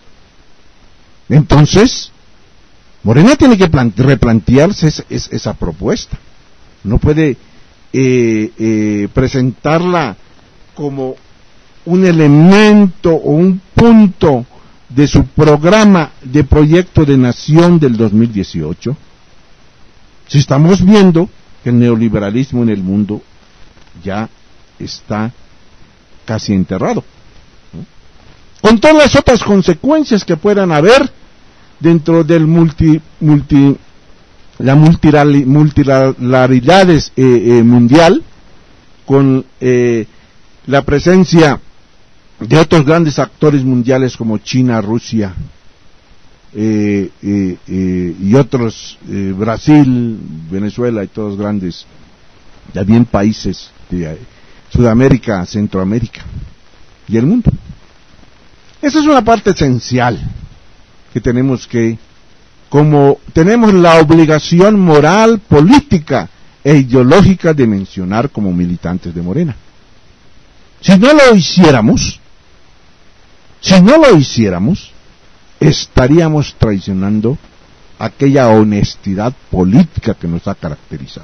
Entonces, Morena tiene que plante, replantearse esa, esa, esa propuesta. No puede eh, eh, presentarla como un elemento o un punto de su programa de proyecto de nación del dos mil dieciocho. Si estamos viendo que el neoliberalismo en el mundo ya está casi enterrado, ¿no? Con todas las otras consecuencias que puedan haber dentro del multi, multi la multilateralidad eh, eh, mundial, con eh, la presencia de otros grandes actores mundiales como China, Rusia eh, eh, eh, y otros, eh, Brasil, Venezuela y todos grandes también países de eh, Sudamérica, Centroamérica y el mundo. Esa es una parte esencial que tenemos que, como tenemos la obligación moral, política e ideológica de mencionar como militantes de Morena. Si no lo hiciéramos, si no lo hiciéramos, estaríamos traicionando aquella honestidad política que nos ha caracterizado.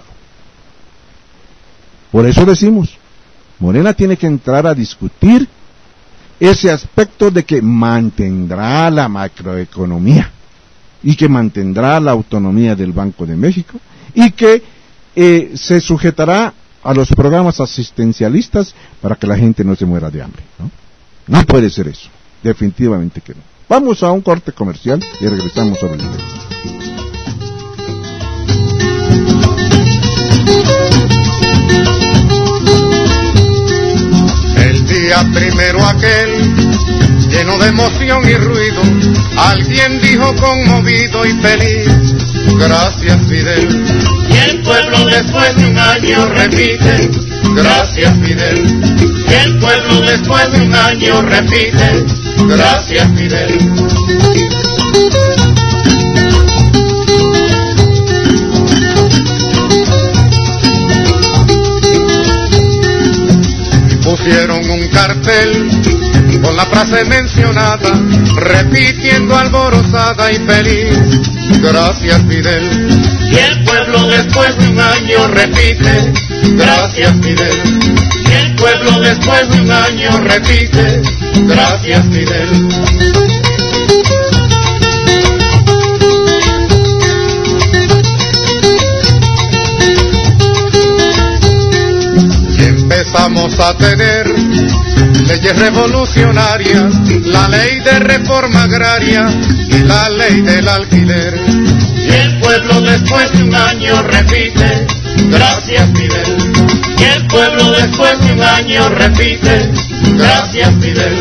Por eso decimos, Morena tiene que entrar a discutir ese aspecto de que mantendrá la macroeconomía y que mantendrá la autonomía del Banco de México y que eh, se sujetará a los programas asistencialistas para que la gente no se muera de hambre, ¿no? No puede ser eso, definitivamente que no. Vamos a un corte comercial y regresamos sobre el tema. El día primero aquel, lleno de emoción y ruido, alguien dijo conmovido y feliz, gracias Fidel. Y el pueblo después de un año repite, gracias Fidel. Y el pueblo después de un año repite, gracias Fidel. Pusieron un cartel con la frase mencionada, repitiendo alborozada y feliz, gracias Fidel. Y el pueblo después de un año repite, gracias Fidel. Y el pueblo después de un año repite, gracias Fidel. Empezamos a tener leyes revolucionarias, la ley de reforma agraria y la ley del alquiler. Y el pueblo de después de un año repite, gracias Fidel. Y el pueblo después de un año repite, gracias Fidel.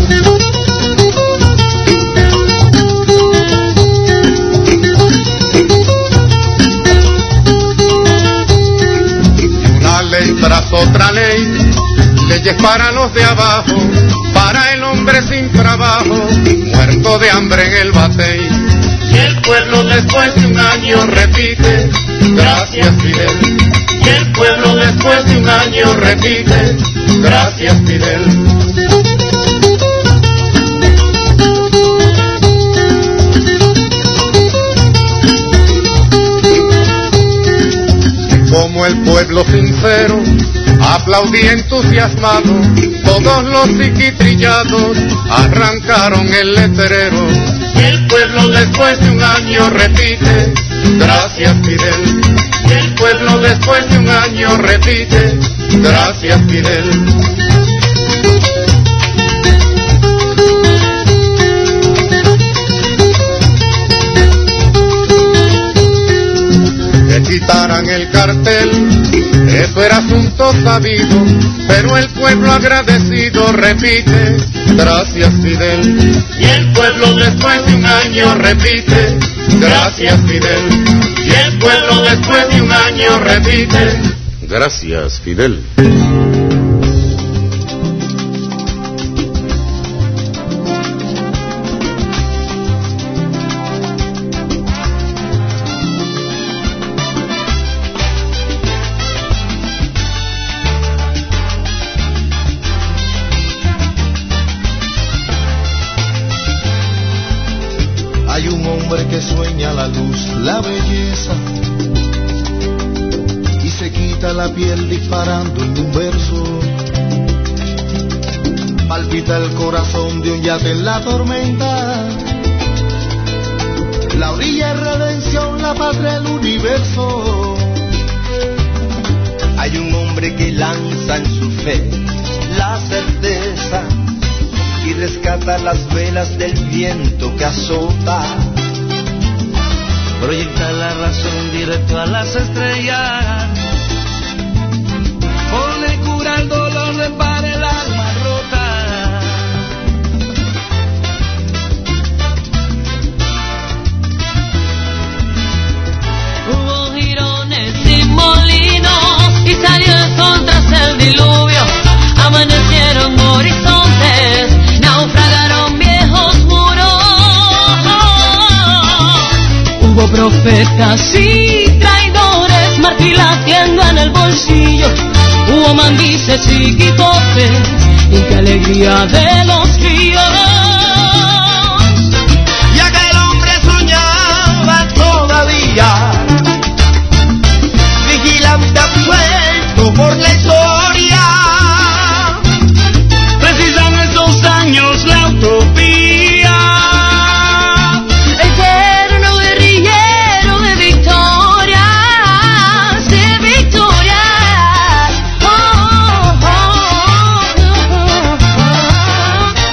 Una ley tras otra ley, leyes para los de abajo, para el hombre sin trabajo, muerto de hambre en el batey. Y el pueblo después de un año repite, gracias Fidel. Y el pueblo después de un año repite, gracias Fidel. Como el pueblo sincero aplaudí entusiasmado, todos los psiquitrillados arrancaron el letrero. Y el pueblo después de un año repite, gracias Fidel. Y el pueblo después de un año repite, gracias Fidel. Que quitaran el cartel, eso era asunto sabido, pero el pueblo agradecido repite, gracias Fidel. Y el pueblo después de un año repite, gracias Fidel. Y el pueblo después de un año repite, gracias Fidel. Hay un hombre que sueña la luz, la belleza, y se quita la piel disparando en un verso. Palpita el corazón de un yate en la tormenta. La orilla es redención, la patria el universo. Hay un hombre que lanza en su fe la certeza y rescata las velas del viento que azota. Proyecta la razón directo a las estrellas. Pone cura al dolor, repara el alma rota. Hubo girones y molinos y salió el sol tras el diluvio. Amanecieron horizontes, naufragaron viejos muros. Hubo profetas y traidores, martilatiendo en el bolsillo. Hubo mambises y quijotes, y qué alegría de los ríos. Y aquel hombre soñaba todavía, vigilante absuelto por la historia. Precisan esos años la utopía. Eterno guerrillero de victorias, de victorias. Oh, oh, oh, oh, oh.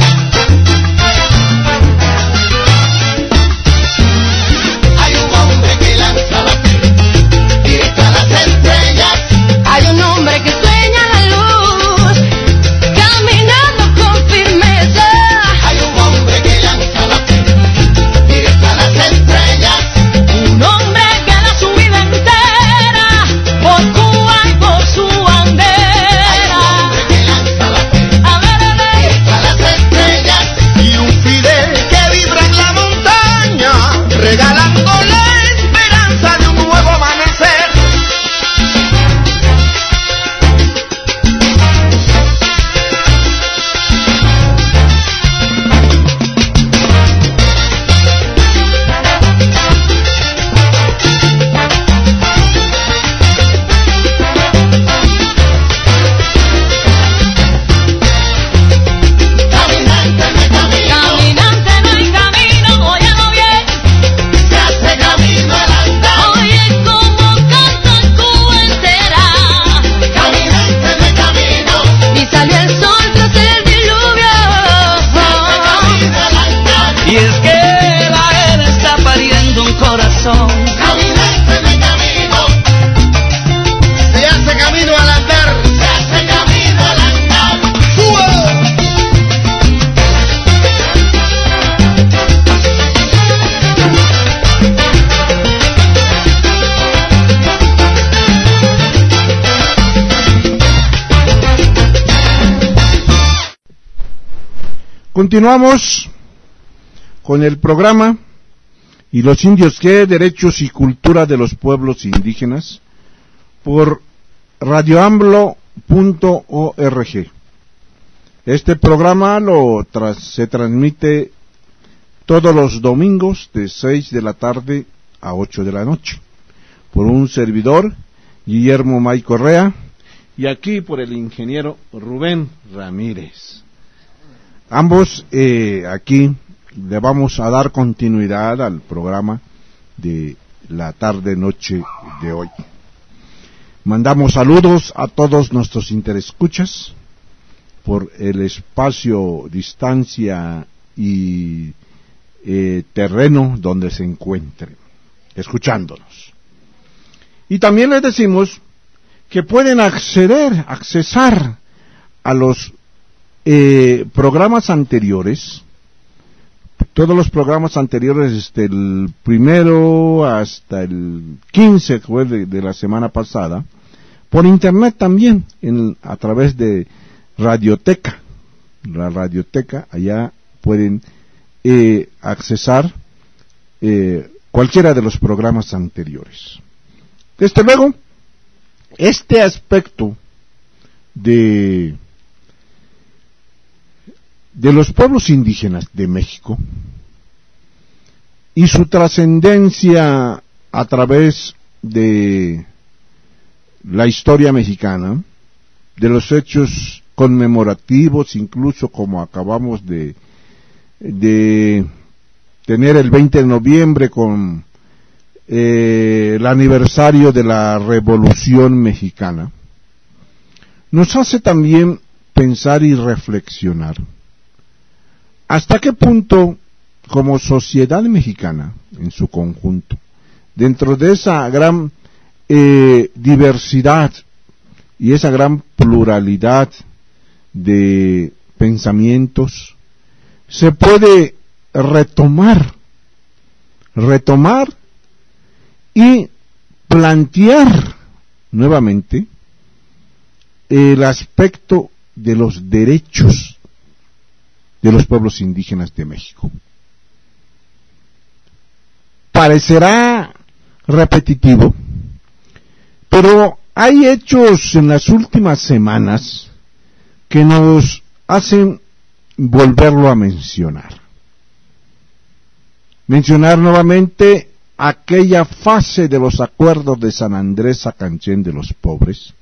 Continuamos con el programa ¿Y los indios qué? Derechos y cultura de los pueblos indígenas por radio amblo punto org. Este programa lo tras, se transmite todos los domingos de seis de la tarde a ocho de la noche por un servidor, Guillermo May Correa, y aquí por el ingeniero Rubén Ramírez. Ambos eh, aquí le vamos a dar continuidad al programa de la tarde-noche de hoy. Mandamos saludos a todos nuestros interescuchas por el espacio, distancia y eh, terreno donde se encuentren, escuchándonos. Y también les decimos que pueden acceder, accesar a los eh, programas anteriores, todos los programas anteriores, desde el primero hasta el quince, que fue de, de la semana pasada, por internet también, en, a través de Radioteca. La Radioteca, allá pueden eh, accesar eh, cualquiera de los programas anteriores. Desde luego, este aspecto de de los pueblos indígenas de México y su trascendencia a través de la historia mexicana, de los hechos conmemorativos, incluso como acabamos de de tener el veinte de noviembre con eh, el aniversario de la Revolución Mexicana, nos hace también pensar y reflexionar hasta qué punto, como sociedad mexicana en su conjunto, dentro de esa gran eh, diversidad y esa gran pluralidad de pensamientos, se puede retomar, retomar y plantear nuevamente el aspecto de los derechos de los pueblos indígenas de México. Parecerá repetitivo, pero hay hechos en las últimas semanas que nos hacen volverlo a mencionar. Mencionar nuevamente aquella fase de los acuerdos de San Andrés Acanchén de los pobres.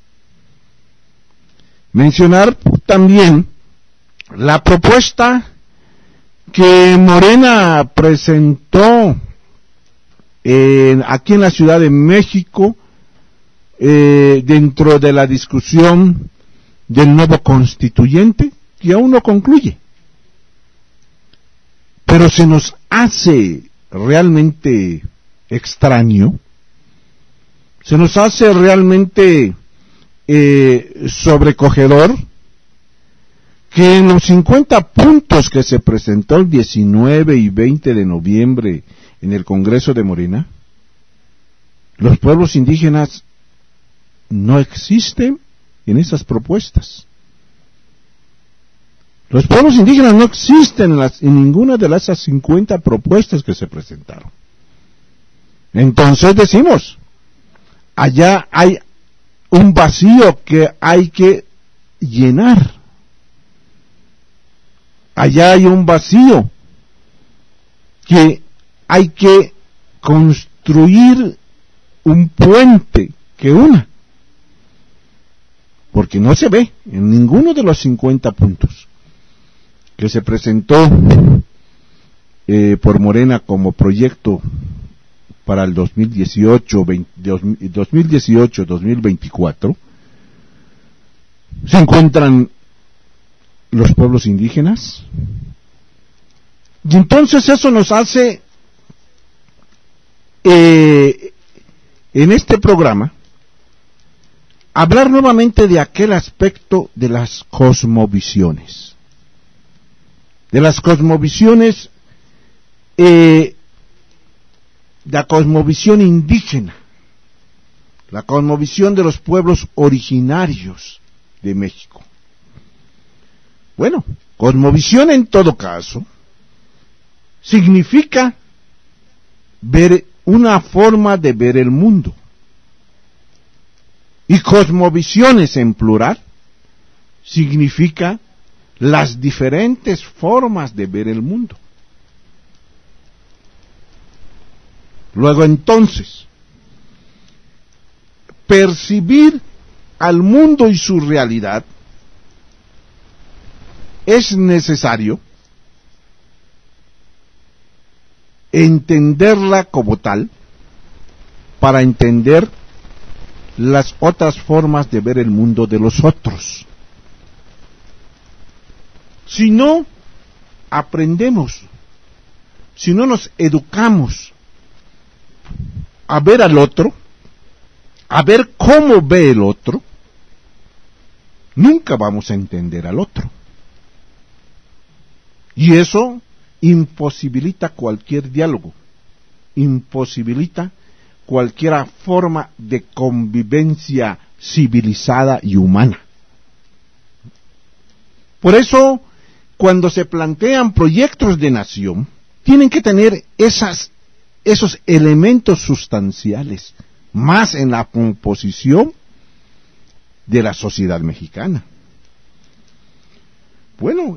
Mencionar también la propuesta que Morena presentó eh, aquí en la Ciudad de México eh, dentro de la discusión del nuevo constituyente, que aún no concluye. Pero se nos hace realmente extraño, se nos hace realmente eh, sobrecogedor que en los cincuenta puntos que se presentó el diecinueve y veinte de noviembre en el Congreso de Morena, los pueblos indígenas no existen en esas propuestas. Los pueblos indígenas no existen en, las, en ninguna de las cincuenta propuestas que se presentaron. Entonces decimos, allá hay un vacío que hay que llenar. Allá hay un vacío que hay que construir un puente que una, porque no se ve en ninguno de los cincuenta puntos que se presentó eh, por Morena como proyecto para el dos mil dieciocho dos mil veinticuatro, se encuentran los pueblos indígenas, y entonces eso nos hace eh, en este programa hablar nuevamente de aquel aspecto de las cosmovisiones, de las cosmovisiones, eh, la cosmovisión indígena, la cosmovisión de los pueblos originarios de México. Bueno, Cosmovisión, en todo caso, significa ver una forma de ver el mundo. Y cosmovisiones en plural significa las diferentes formas de ver el mundo. Luego entonces, percibir al mundo y su realidad es necesario entenderla como tal para entender las otras formas de ver el mundo de los otros. Si no aprendemos, si no nos educamos a ver al otro, a ver cómo ve el otro, nunca vamos a entender al otro. Y eso imposibilita cualquier diálogo, imposibilita cualquier forma de convivencia civilizada y humana. Por eso, cuando se plantean proyectos de nación, tienen que tener esas, esos elementos sustanciales, más en la composición de la sociedad mexicana. Bueno,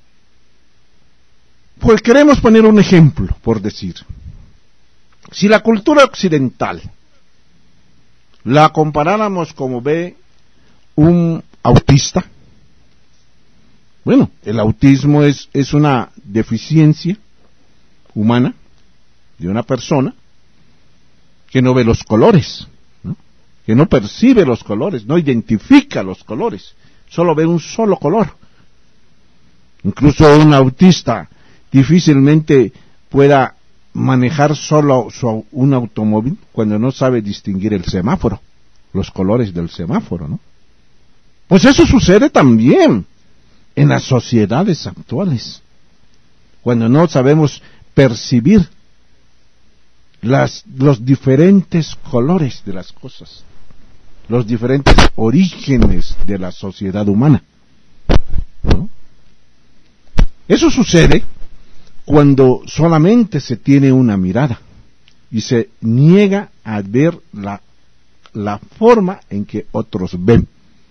pues queremos poner un ejemplo, por decir. Si la cultura occidental la comparáramos como ve un autista, bueno, el autismo es, es una deficiencia humana de una persona que no ve los colores, ¿no? Que no percibe los colores, no identifica los colores, solo ve un solo color. Incluso un autista difícilmente pueda manejar solo su, un automóvil cuando no sabe distinguir el semáforo, los colores del semáforo, ¿no? Pues eso sucede también en las sociedades actuales, cuando no sabemos percibir las, los diferentes colores de las cosas, los diferentes orígenes de la sociedad humana, ¿no? Eso sucede cuando solamente se tiene una mirada y se niega a ver la, la forma en que otros ven.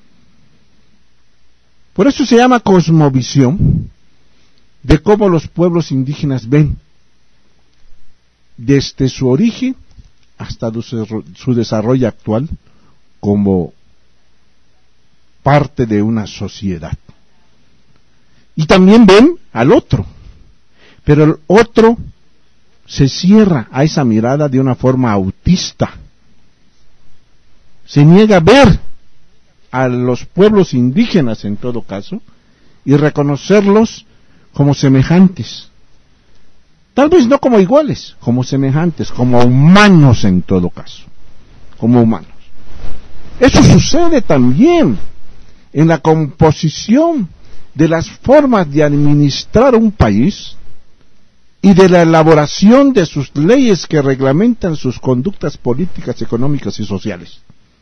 Por eso se llama cosmovisión, de cómo los pueblos indígenas ven, desde su origen hasta su desarrollo actual, como parte de una sociedad. Y también ven al otro, pero el otro se cierra a esa mirada de una forma autista. Se niega a ver a los pueblos indígenas en todo caso y reconocerlos como semejantes. Tal vez no como iguales, como semejantes, como humanos en todo caso, como humanos. Eso sucede también en la composición de las formas de administrar un país y de la elaboración de sus leyes que reglamentan sus conductas políticas, económicas y sociales.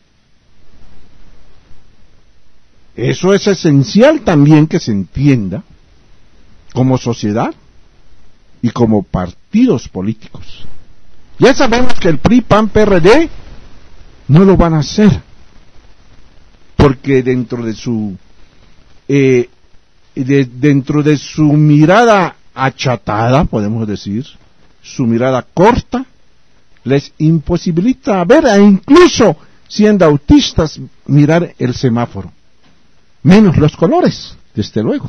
Eso es esencial también que se entienda como sociedad y como partidos políticos. Ya sabemos que el P R I, P A N, P R D no lo van a hacer, porque dentro de su eh, de, dentro de su mirada achatada, podemos decir, su mirada corta, les imposibilita ver, e incluso siendo autistas, mirar el semáforo, menos los colores, desde luego.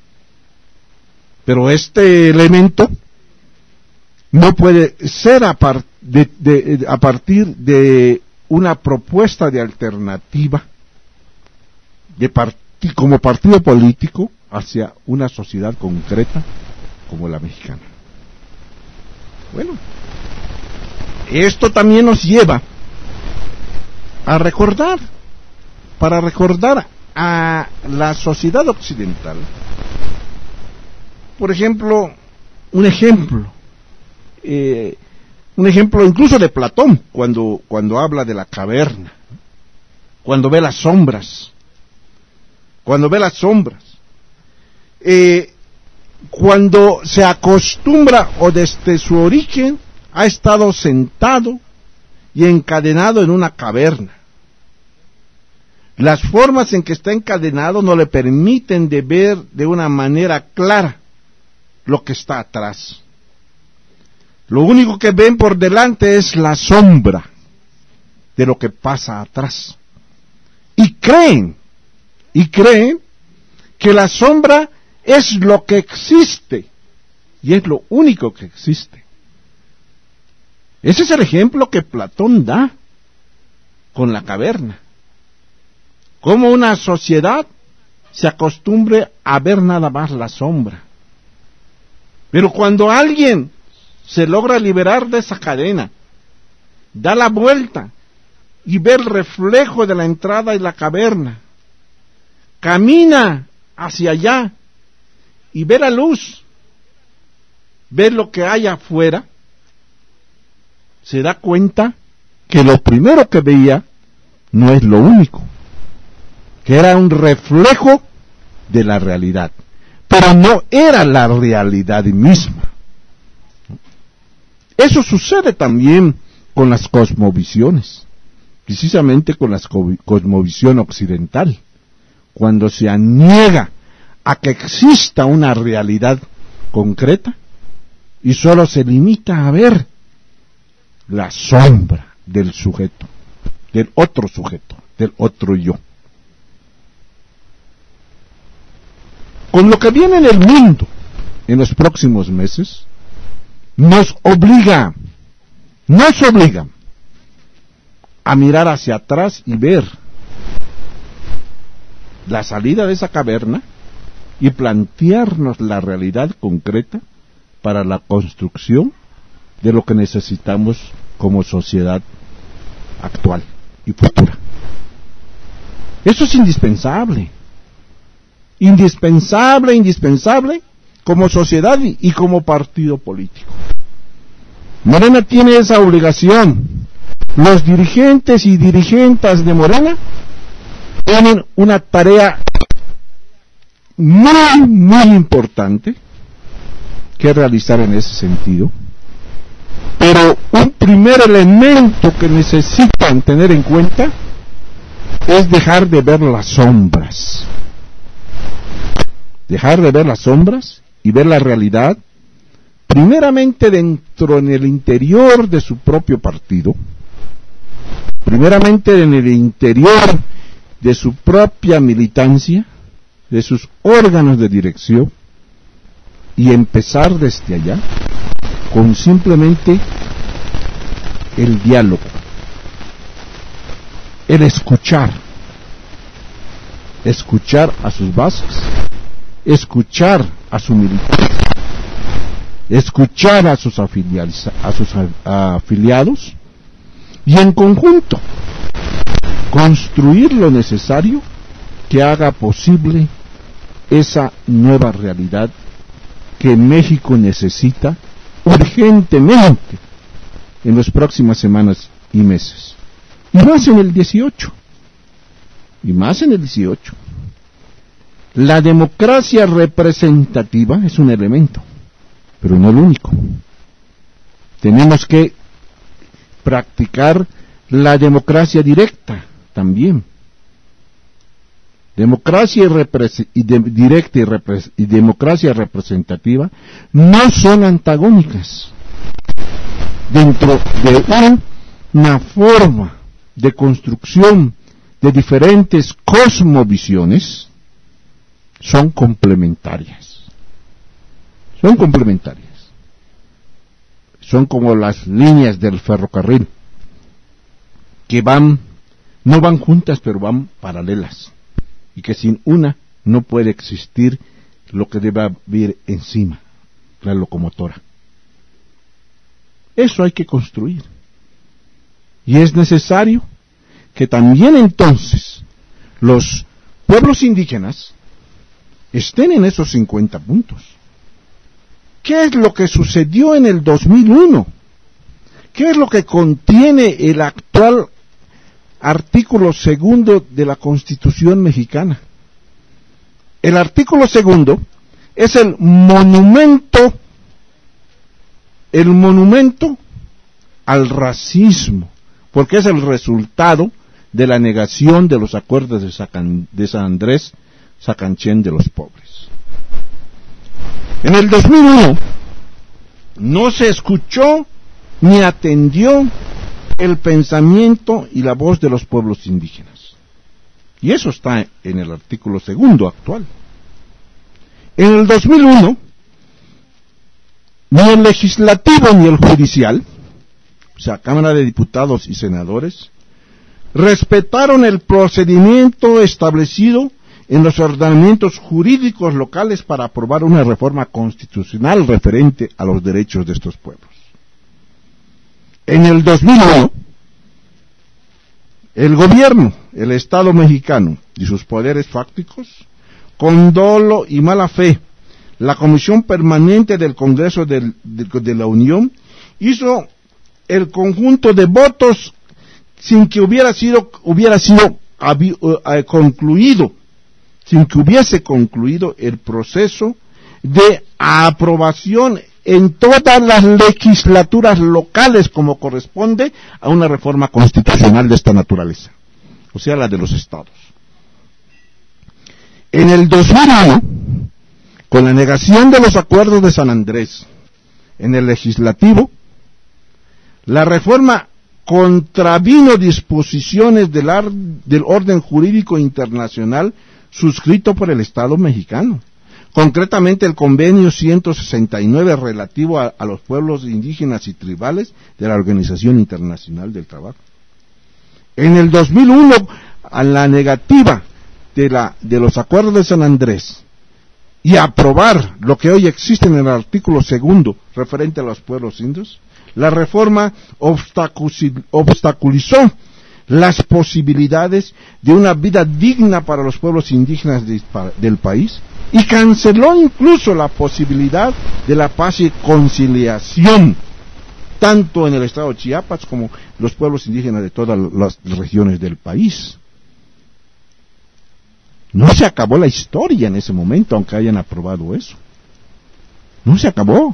Pero este elemento no puede ser a, par de, de, a partir de una propuesta de alternativa de part- como partido político hacia una sociedad concreta como la mexicana. Bueno, esto también nos lleva a recordar, para recordar a la sociedad occidental, por ejemplo, un ejemplo, eh, un ejemplo incluso de Platón, cuando, cuando habla de la caverna, cuando ve las sombras, cuando ve las sombras. Eh, cuando se acostumbra o desde su origen ha estado sentado y encadenado en una caverna. Las formas en que está encadenado no le permiten de ver de una manera clara lo que está atrás. Lo único que ven por delante es la sombra de lo que pasa atrás. Y creen, y creen que la sombra es lo que existe, y es lo único que existe. Ese es el ejemplo que Platón da con la caverna. Cómo una sociedad se acostumbre a ver nada más la sombra. Pero cuando alguien se logra liberar de esa cadena, da la vuelta y ve el reflejo de la entrada y la caverna, camina hacia allá y ve la luz, ve lo que hay afuera, se da cuenta que lo primero que veía no es lo único, que era un reflejo de la realidad, pero no era la realidad misma. Eso sucede también con las cosmovisiones, precisamente con la cosmovisión occidental, cuando se niega a que exista una realidad concreta y solo se limita a ver la sombra del sujeto, del otro sujeto, del otro yo. Con lo que viene en el mundo en los próximos meses, nos obliga, nos obliga a mirar hacia atrás y ver la salida de esa caverna y plantearnos la realidad concreta para la construcción de lo que necesitamos como sociedad actual y futura. Eso es indispensable, indispensable, indispensable como sociedad y como partido político. Morena tiene esa obligación. Los dirigentes y dirigentes de Morena tienen una tarea muy, muy importante que realizar en ese sentido. Pero un primer elemento que necesitan tener en cuenta es dejar de ver las sombras. Dejar de ver las sombras y ver la realidad, primeramente dentro en el interior de su propio partido, primeramente en el interior de su propia militancia, de sus órganos de dirección, y empezar desde allá con simplemente el diálogo, el escuchar, escuchar a sus bases, escuchar a su militancia, escuchar a sus afiliados, a sus afiliados, y en conjunto construir lo necesario que haga posible esa nueva realidad que México necesita urgentemente en las próximas semanas y meses, y más en el dieciocho, y más en el dieciocho. La democracia representativa es un elemento, pero no el único. Tenemos que practicar la democracia directa también. Democracia y, repres- y de- directa y, repres- y democracia representativa no son antagónicas. Dentro de un, una forma de construcción de diferentes cosmovisiones, son complementarias. Son complementarias. Son como las líneas del ferrocarril, que van, no van juntas, pero van paralelas, y que sin una no puede existir lo que debe haber encima, la locomotora. Eso hay que construir. Y es necesario que también entonces los pueblos indígenas estén en esos cincuenta puntos. ¿Qué es lo que sucedió en el dos mil uno? ¿Qué es lo que contiene el actual artículo segundo de la Constitución mexicana? El artículo segundo es el monumento, el monumento al racismo, porque es el resultado de la negación de los acuerdos de, Sacan, de San Andrés, Sacanchén de los pobres. En el dos mil uno no se escuchó ni atendió el pensamiento y la voz de los pueblos indígenas. Y eso está en el artículo segundo actual. En el dos mil uno, ni el legislativo ni el judicial, o sea, Cámara de Diputados y Senadores, respetaron el procedimiento establecido en los ordenamientos jurídicos locales para aprobar una reforma constitucional referente a los derechos de estos pueblos. En el dos mil uno, el gobierno, el Estado mexicano y sus poderes fácticos, con dolo y mala fe, la Comisión Permanente del Congreso del, de, de la Unión hizo el conjunto de votos sin que hubiera sido hubiera sido habi, uh, uh, concluido, sin que hubiese concluido el proceso de aprobación en todas las legislaturas locales como corresponde a una reforma constitucional de esta naturaleza, o sea, la de los estados. En el dos mil uno, con la negación de los acuerdos de San Andrés en el legislativo, la reforma contravino disposiciones del, ar, del orden jurídico internacional suscrito por el Estado mexicano, concretamente el convenio ciento sesenta y nueve relativo a, a los pueblos indígenas y tribales de la Organización Internacional del Trabajo. En el dos mil uno, a la negativa de, la, de los acuerdos de San Andrés y aprobar lo que hoy existe en el artículo segundo referente a los pueblos indios, la reforma obstaculizó las posibilidades de una vida digna para los pueblos indígenas de, para, del país y canceló incluso la posibilidad de la paz y conciliación tanto en el estado de Chiapas como los pueblos indígenas de todas las regiones del país. No se acabó la historia en ese momento, aunque hayan aprobado eso. No se acabó.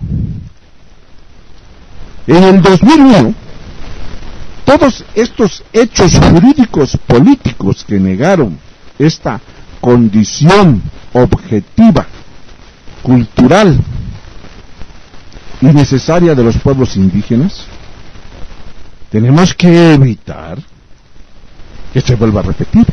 En el dos mil uno, todos estos hechos jurídicos políticos que negaron esta condición objetiva, cultural y necesaria de los pueblos indígenas, tenemos que evitar que se vuelva a repetir.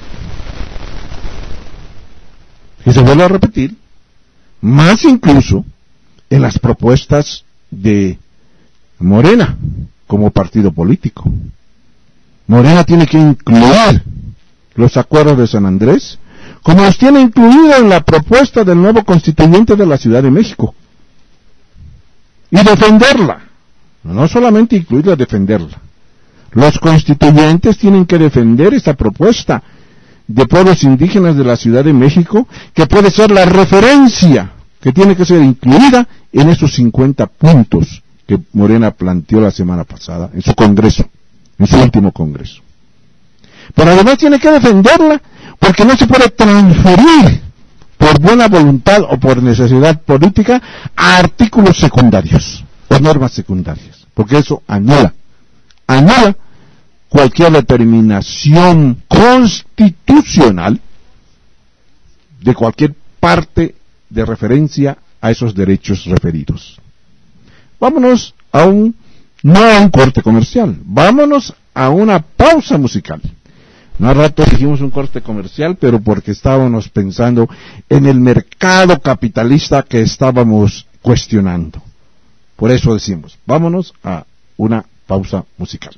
Que se vuelva a repetir, más incluso en las propuestas de Morena como partido político. Morena tiene que incluir los acuerdos de San Andrés, como los tiene incluido en la propuesta del nuevo constituyente de la Ciudad de México. Y defenderla. No solamente incluirla, defenderla. Los constituyentes tienen que defender esta propuesta de pueblos indígenas de la Ciudad de México, que puede ser la referencia que tiene que ser incluida en esos cincuenta puntos que Morena planteó la semana pasada en su congreso, en su último congreso. Pero además tiene que defenderla porque no se puede transferir por buena voluntad o por necesidad política a artículos secundarios o normas secundarias, porque eso anula, anula cualquier determinación constitucional de cualquier parte de referencia a esos derechos referidos. Vámonos a un, no a un corte comercial, vámonos a una pausa musical. No a rato dijimos un corte comercial, pero porque estábamos pensando en el mercado capitalista que estábamos cuestionando. Por eso decimos, vámonos a una pausa musical.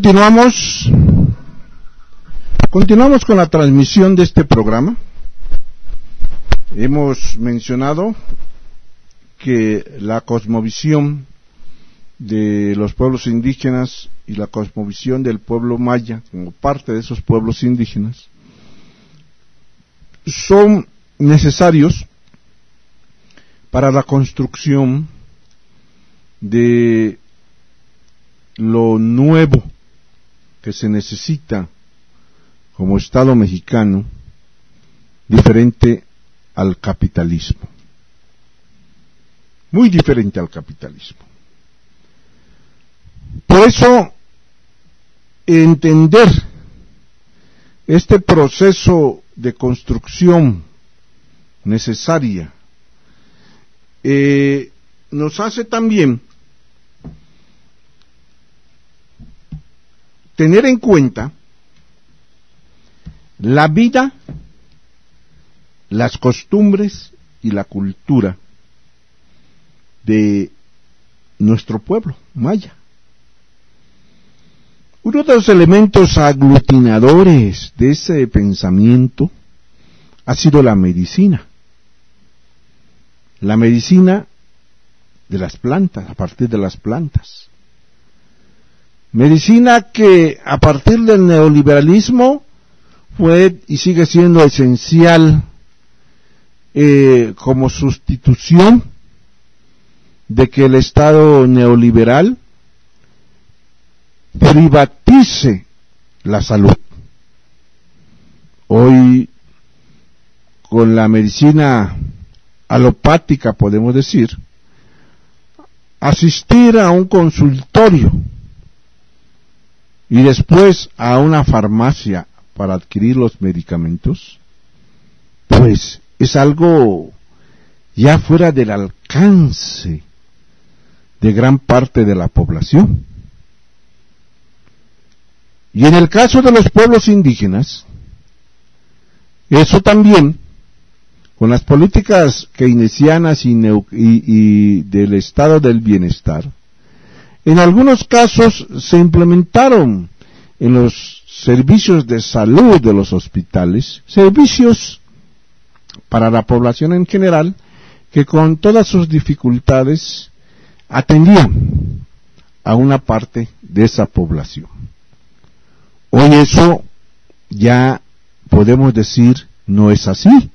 Continuamos, continuamos con la transmisión de este programa. Hemos mencionado que la cosmovisión de los pueblos indígenas y la cosmovisión del pueblo maya, como parte de esos pueblos indígenas, son necesarios para la construcción de lo nuevo que se necesita como Estado mexicano, diferente al capitalismo, muy diferente al capitalismo. Por eso, entender este proceso de construcción necesaria eh, nos hace también tener en cuenta la vida, las costumbres y la cultura de nuestro pueblo maya. Uno de los elementos aglutinadores de ese pensamiento ha sido la medicina. La medicina de las plantas, a partir de las plantas. Medicina que a partir del neoliberalismo fue y sigue siendo esencial eh, como sustitución de que el Estado neoliberal privatice la salud. Hoy, con la medicina alopática, podemos decir, asistir a un consultorio y después a una farmacia para adquirir los medicamentos, pues es algo ya fuera del alcance de gran parte de la población. Y en el caso de los pueblos indígenas, eso también, con las políticas keynesianas y, neo, y, y del estado del bienestar, en algunos casos se implementaron en los servicios de salud de los hospitales, servicios para la población en general, que con todas sus dificultades atendían a una parte de esa población. Hoy eso ya podemos decir no es así.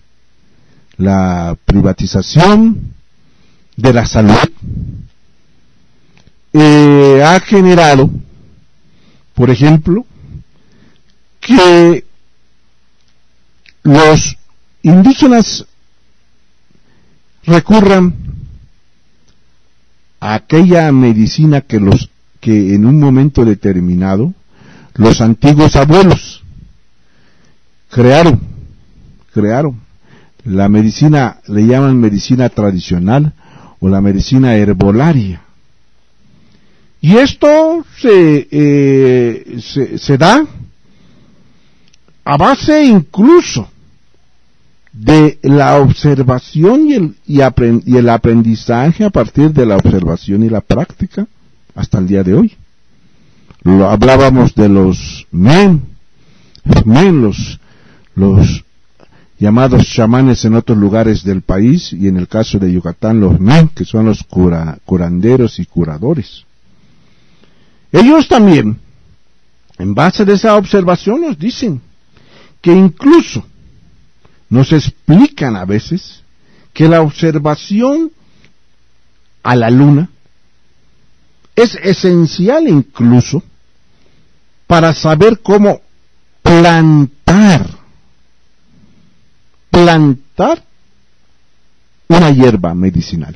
La privatización de la salud eh, ha generado, por ejemplo, que los indígenas recurran a aquella medicina que los que en un momento determinado los antiguos abuelos crearon, crearon. La medicina, le llaman medicina tradicional o la medicina herbolaria. Y esto se, eh, se, se da a base incluso de la observación y el, y, aprend, y el aprendizaje a partir de la observación y la práctica hasta el día de hoy. Lo, hablábamos de los men, los men, los, los llamados chamanes en otros lugares del país, y en el caso de Yucatán los men, que son los cura, curanderos y curadores. Ellos también, en base de esa observación, nos dicen que incluso nos explican a veces que la observación a la luna es esencial incluso para saber cómo plantar, plantar una hierba medicinal.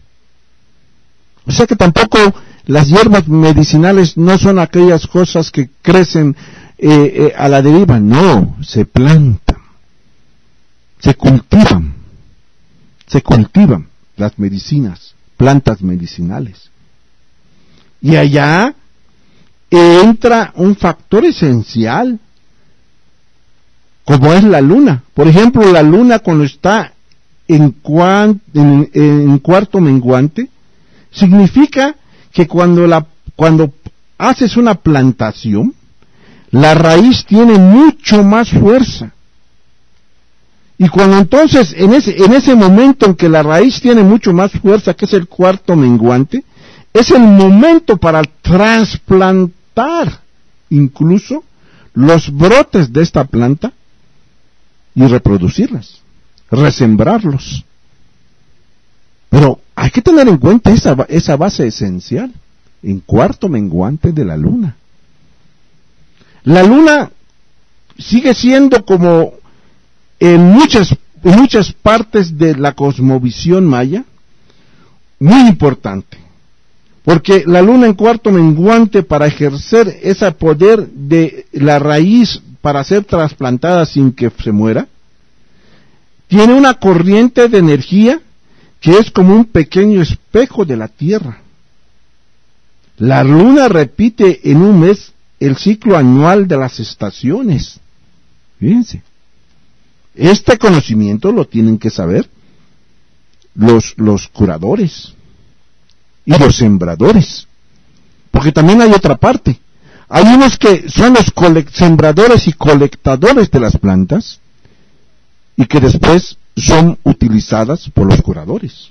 O sea que tampoco las hierbas medicinales no son aquellas cosas que crecen eh, eh, a la deriva, no, se plantan, se cultivan, se cultivan las medicinas, plantas medicinales. Y allá entra un factor esencial, como es la luna. Por ejemplo, la luna cuando está en, cuan, en, en cuarto menguante, significa que cuando la cuando haces una plantación, la raíz tiene mucho más fuerza. Y cuando entonces, en ese, en ese momento en que la raíz tiene mucho más fuerza, que es el cuarto menguante, es el momento para trasplantar incluso los brotes de esta planta y reproducirlas, resembrarlos. Pero hay que tener en cuenta esa, esa base esencial, en cuarto menguante de la luna. La luna sigue siendo como en muchas, en muchas partes de la cosmovisión maya, muy importante, porque la luna en cuarto menguante, para ejercer ese poder de la raíz para ser trasplantada sin que se muera, tiene una corriente de energía que es como un pequeño espejo de la Tierra. La luna repite en un mes el ciclo anual de las estaciones. Fíjense. Este conocimiento lo tienen que saber los, los curadores y los sembradores, porque también hay otra parte. Hay unos que son los sembradores y colectadores de las plantas y que después son utilizadas por los curadores.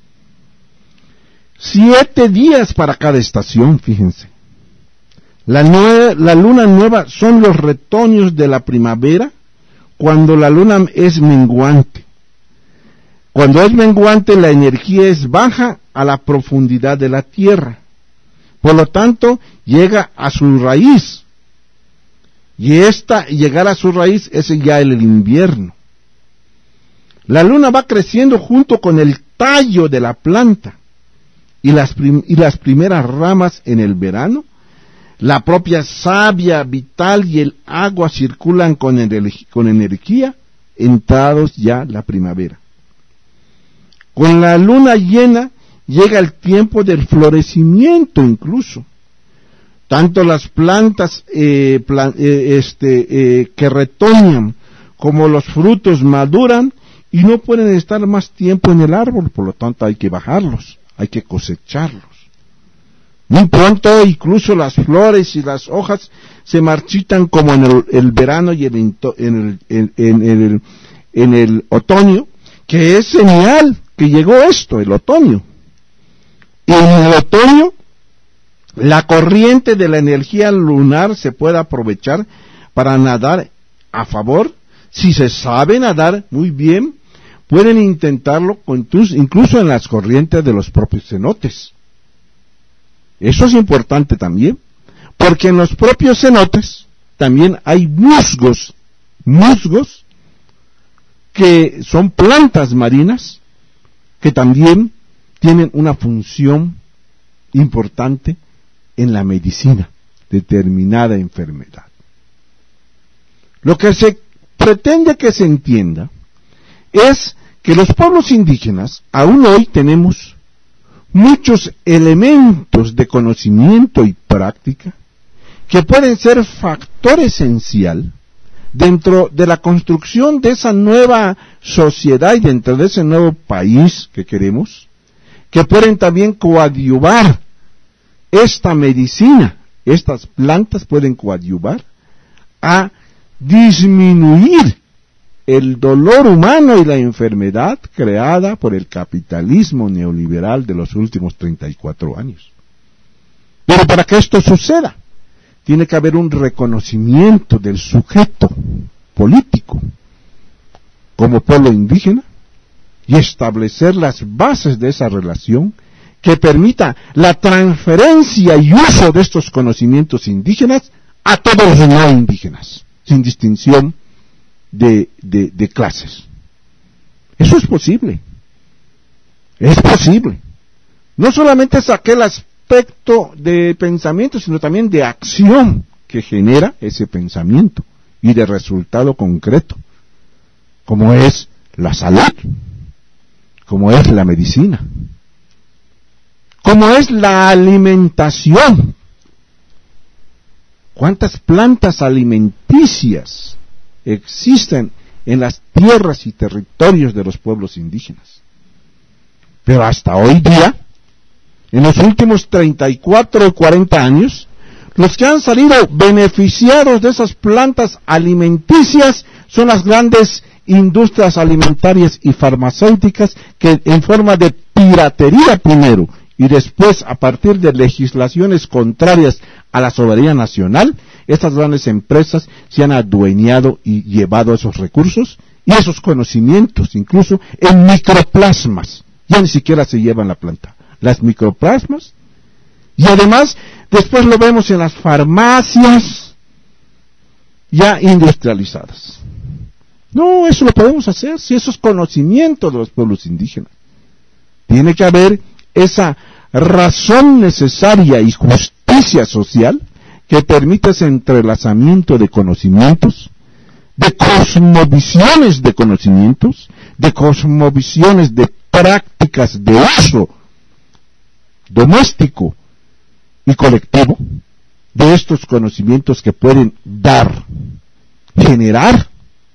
Siete días para cada estación, fíjense. La, nue- la luna nueva son los retoños de la primavera, cuando la luna es menguante. Cuando es menguante, la energía es baja a la profundidad de la tierra. Por lo tanto, llega a su raíz. Y esta, llegar a su raíz, es ya el invierno. La luna va creciendo junto con el tallo de la planta. Y las, prim- y las primeras ramas en el verano. La propia savia vital y el agua circulan con, ener- con energía, entrados ya la primavera. Con la luna llena llega el tiempo del florecimiento incluso. Tanto las plantas eh, plan- eh, este, eh, que retoñan como los frutos maduran y no pueden estar más tiempo en el árbol, por lo tanto hay que bajarlos, hay que cosecharlos. Muy pronto incluso las flores y las hojas se marchitan como en el, el verano y el, en, el, en, en, el, en el otoño, que es señal que llegó esto, el otoño. Y en el otoño, la corriente de la energía lunar se puede aprovechar para nadar a favor. Si se sabe nadar muy bien, pueden intentarlo incluso en las corrientes de los propios cenotes. Eso es importante también, porque en los propios cenotes también hay musgos, musgos que son plantas marinas que también tienen una función importante en la medicina de determinada enfermedad. Lo que se pretende que se entienda es que los pueblos indígenas, aún hoy tenemos muchos elementos de conocimiento y práctica que pueden ser factor esencial dentro de la construcción de esa nueva sociedad y dentro de ese nuevo país que queremos, que pueden también coadyuvar esta medicina, estas plantas pueden coadyuvar a disminuir el dolor humano y la enfermedad creada por el capitalismo neoliberal de los últimos treinta y cuatro años. Pero para que esto suceda, tiene que haber un reconocimiento del sujeto político como pueblo indígena y establecer las bases de esa relación que permita la transferencia y uso de estos conocimientos indígenas a todos los no indígenas, sin distinción de, de, de clases. Eso es posible. Es posible. No solamente es aquel aspecto de pensamiento, sino también de acción que genera ese pensamiento y de resultado concreto, como es la salud, como es la medicina, como es la alimentación. ¿Cuántas plantas alimenticias existen en las tierras y territorios de los pueblos indígenas? Pero hasta hoy día, en los últimos treinta y cuatro o cuarenta años, Los que han salido beneficiados de esas plantas alimenticias son las grandes industrias alimentarias y farmacéuticas que en forma de piratería primero y después a partir de legislaciones contrarias a la soberanía nacional, estas grandes empresas se han adueñado y llevado esos recursos y esos conocimientos incluso en microplasmas. Ya ni siquiera se llevan la planta. Las microplasmas. Y además, después lo vemos en las farmacias ya industrializadas. No, eso lo podemos hacer si eso es conocimiento de los pueblos indígenas. Tiene que haber esa razón necesaria y justicia social que permita ese entrelazamiento de conocimientos, de cosmovisiones de conocimientos, de cosmovisiones de prácticas de uso doméstico y colectivo, de estos conocimientos que pueden dar, generar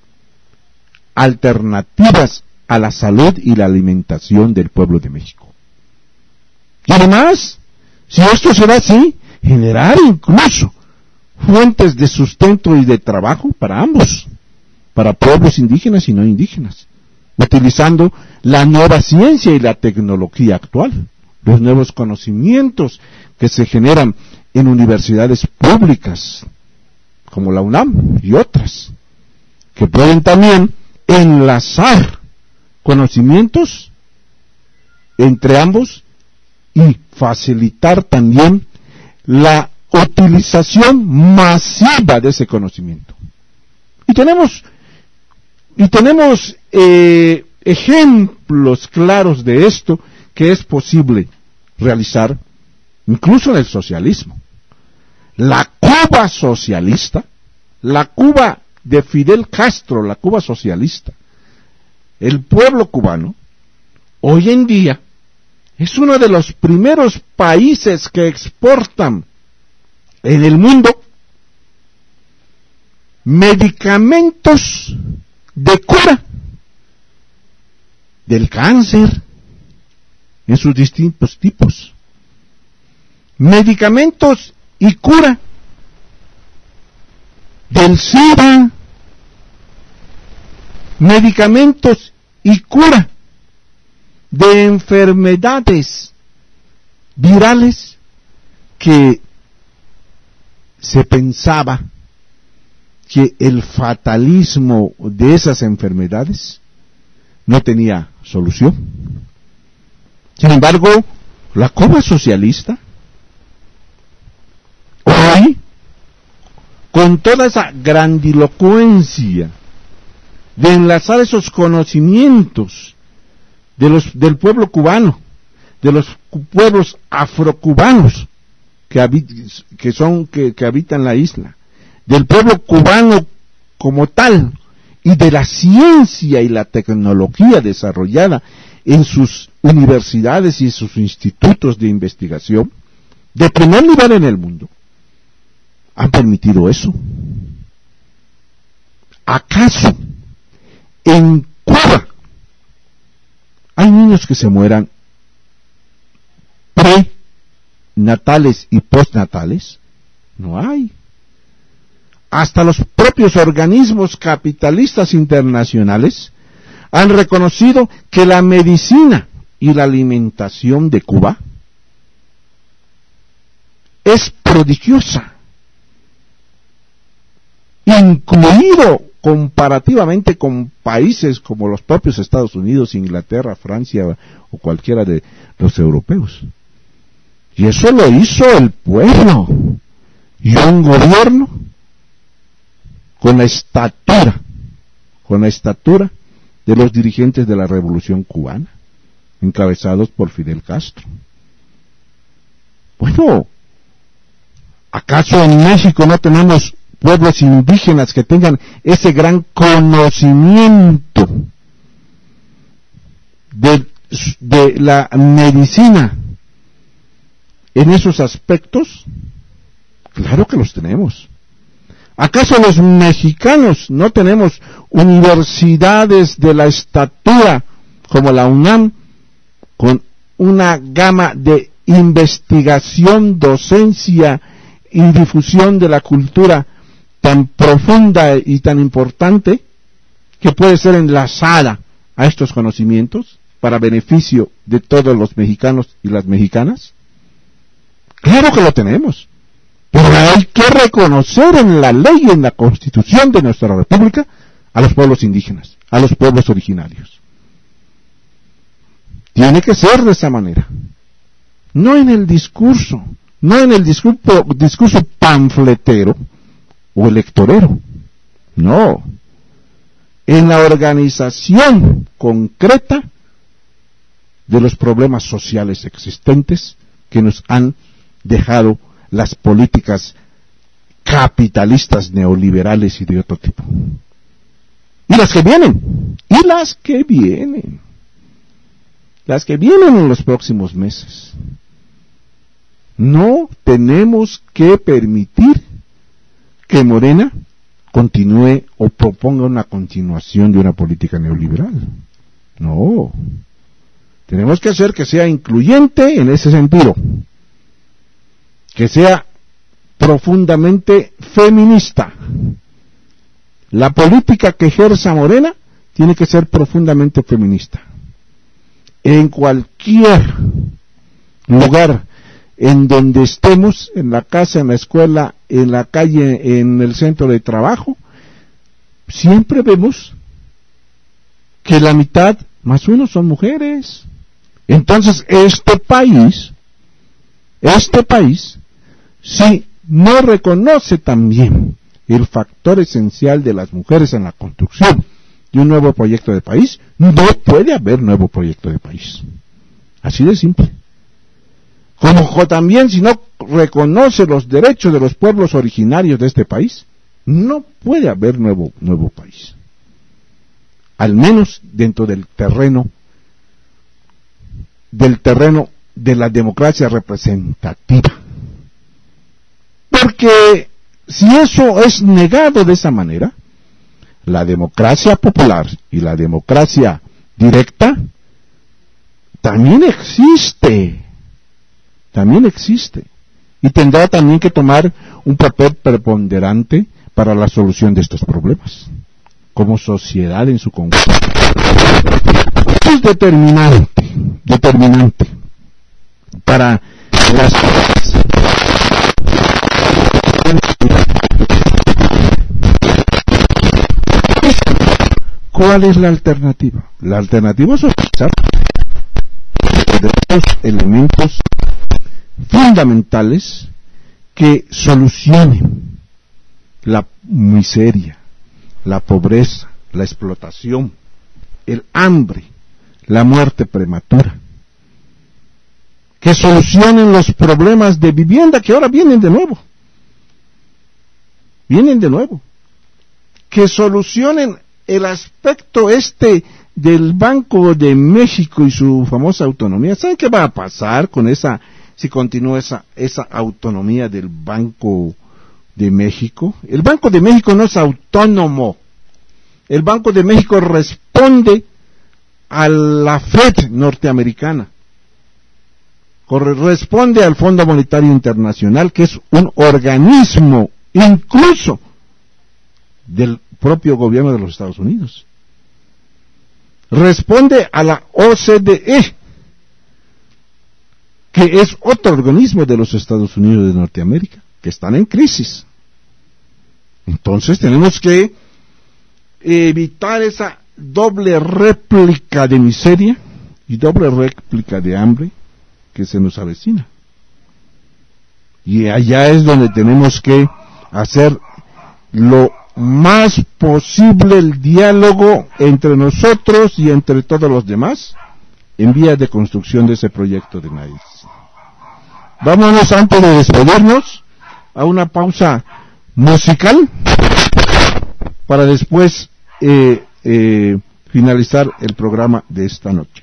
alternativas a la salud y la alimentación del pueblo de México. Y además, si esto será así, generar incluso fuentes de sustento y de trabajo para ambos, para pueblos indígenas y no indígenas, utilizando la nueva ciencia y la tecnología actual, los nuevos conocimientos que se generan en universidades públicas, como la UNAM y otras, que pueden también enlazar conocimientos entre ambos y facilitar también la utilización masiva de ese conocimiento. Y tenemos y tenemos eh, ejemplos claros de esto que es posible realizar incluso en el socialismo. La Cuba socialista, la Cuba de Fidel Castro, la Cuba socialista, el pueblo cubano, hoy en día es uno de los primeros países que exportan en el mundo medicamentos de cura del cáncer en sus distintos tipos, medicamentos y cura del SIDA, medicamentos y cura de enfermedades virales que se pensaba que el fatalismo de esas enfermedades no tenía solución. Sin embargo, la Cuba socialista, hoy, con toda esa grandilocuencia de enlazar esos conocimientos de los, del pueblo cubano, de los pueblos afrocubanos que, habit, que son que, que habitan la isla, del pueblo cubano como tal, y de la ciencia y la tecnología desarrollada en sus universidades y sus institutos de investigación, de primer nivel en el mundo, han permitido eso. ¿Acaso en Cuba hay niños que se mueran prenatales y postnatales? No hay. Hasta los propios organismos capitalistas internacionales han reconocido que la medicina y la alimentación de Cuba es prodigiosa, incluido comparativamente con países como los propios Estados Unidos, Inglaterra, Francia o cualquiera de los europeos. Y eso lo hizo el pueblo y un gobierno con la estatura, con la estatura de los dirigentes de la Revolución Cubana, encabezados por Fidel Castro. Bueno, ¿acaso en México no tenemos pueblos indígenas que tengan ese gran conocimiento de, de la medicina en esos aspectos? Claro que los tenemos. ¿Acaso los mexicanos no tenemos universidades de la estatura como la UNAM, con una gama de investigación, docencia y difusión de la cultura tan profunda y tan importante que puede ser enlazada a estos conocimientos para beneficio de todos los mexicanos y las mexicanas? Claro que lo tenemos, pero hay que reconocer en la ley y en la Constitución de nuestra República a los pueblos indígenas, a los pueblos originarios. Tiene que ser de esa manera, no en el discurso, no en el discurso, discurso panfletero o electorero, no, en la organización concreta de los problemas sociales existentes que nos han dejado las políticas capitalistas neoliberales y de otro tipo. Y las que vienen, y las que vienen, las que vienen en los próximos meses. No tenemos que permitir que Morena continúe o proponga una continuación de una política neoliberal. No. Tenemos que hacer que sea incluyente en ese sentido, que sea profundamente feminista. La política que ejerza Morena tiene que ser profundamente feminista. En cualquier lugar en donde estemos, en la casa, en la escuela, en la calle, en el centro de trabajo, siempre vemos que la mitad más o menos son mujeres. Entonces este país, este país, si no reconoce también el factor esencial de las mujeres en la construcción de un nuevo proyecto de país, no puede haber nuevo proyecto de país. Así de simple. Como también si no reconoce los derechos de los pueblos originarios de este país, no puede haber nuevo, nuevo país. Al menos dentro del terreno, del terreno de la democracia representativa. Porque si eso es negado de esa manera, la democracia popular y la democracia directa también existe, también existe, y tendrá también que tomar un papel preponderante para la solución de estos problemas, como sociedad en su conjunto. Es determinante, determinante para las ¿Cuál es la alternativa? La alternativa es utilizar estos elementos fundamentales que solucionen la miseria, la pobreza, la explotación, el hambre, la muerte prematura, que solucionen los problemas de vivienda que ahora vienen de nuevo, vienen de nuevo, que solucionen el aspecto este del Banco de México y su famosa autonomía. ¿Saben qué va a pasar con esa, si continúa esa, esa autonomía del Banco de México? El Banco de México no es autónomo. El Banco de México responde a la Fed norteamericana. Responde al Fondo Monetario Internacional, que es un organismo incluso del propio gobierno de los Estados Unidos. Responde a la O C D E, que es otro organismo de los Estados Unidos de Norteamérica, que están en crisis. Entonces tenemos que evitar esa doble réplica de miseria y doble réplica de hambre que se nos avecina. Y allá es donde tenemos que hacer lo más posible el diálogo entre nosotros y entre todos los demás en vía de construcción de ese proyecto de maíz. Vámonos, antes de despedirnos, a una pausa musical para después eh, eh, finalizar el programa de esta noche.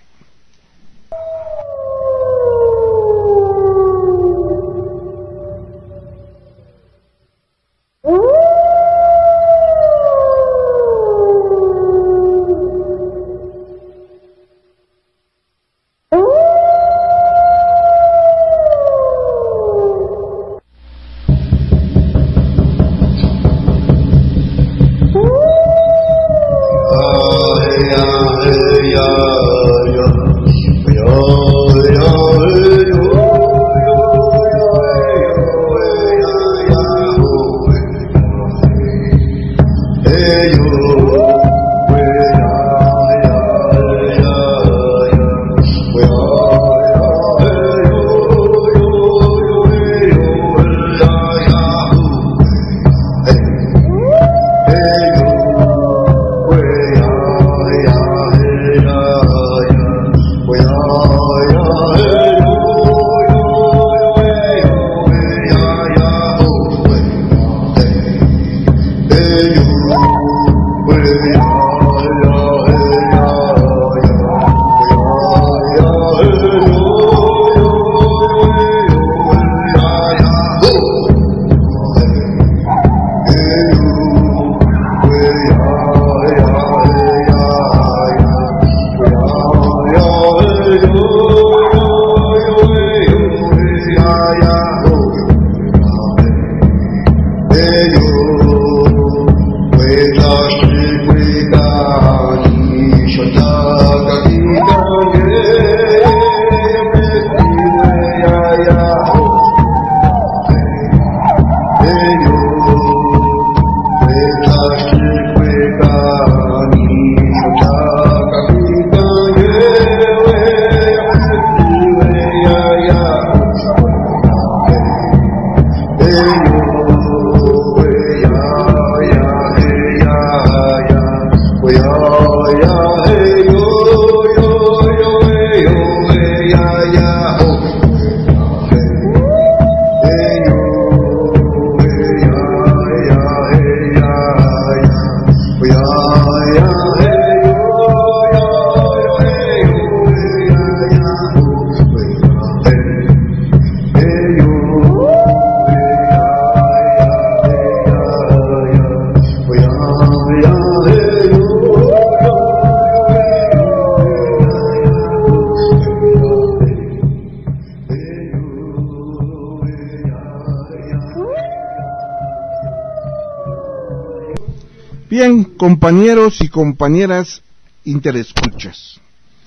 compañeros y compañeras interescuchas.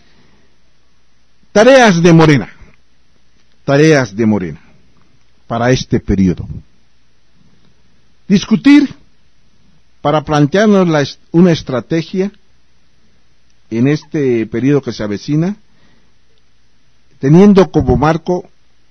Tareas de Morena, tareas de Morena para este periodo. Discutir para plantearnos la, una estrategia en este periodo que se avecina, teniendo como marco,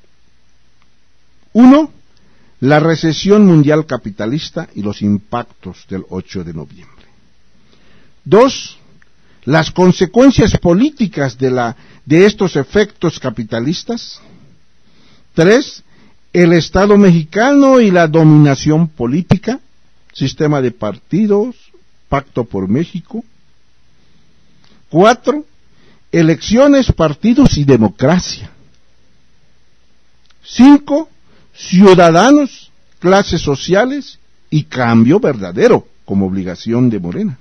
uno, la recesión mundial capitalista y los impactos del ocho de noviembre. Dos, las consecuencias políticas de, la, de estos efectos capitalistas. Tres, el Estado mexicano y la dominación política, sistema de partidos, pacto por México. Cuatro, elecciones, partidos y democracia. Cinco, ciudadanos, clases sociales y cambio verdadero como obligación de Morena.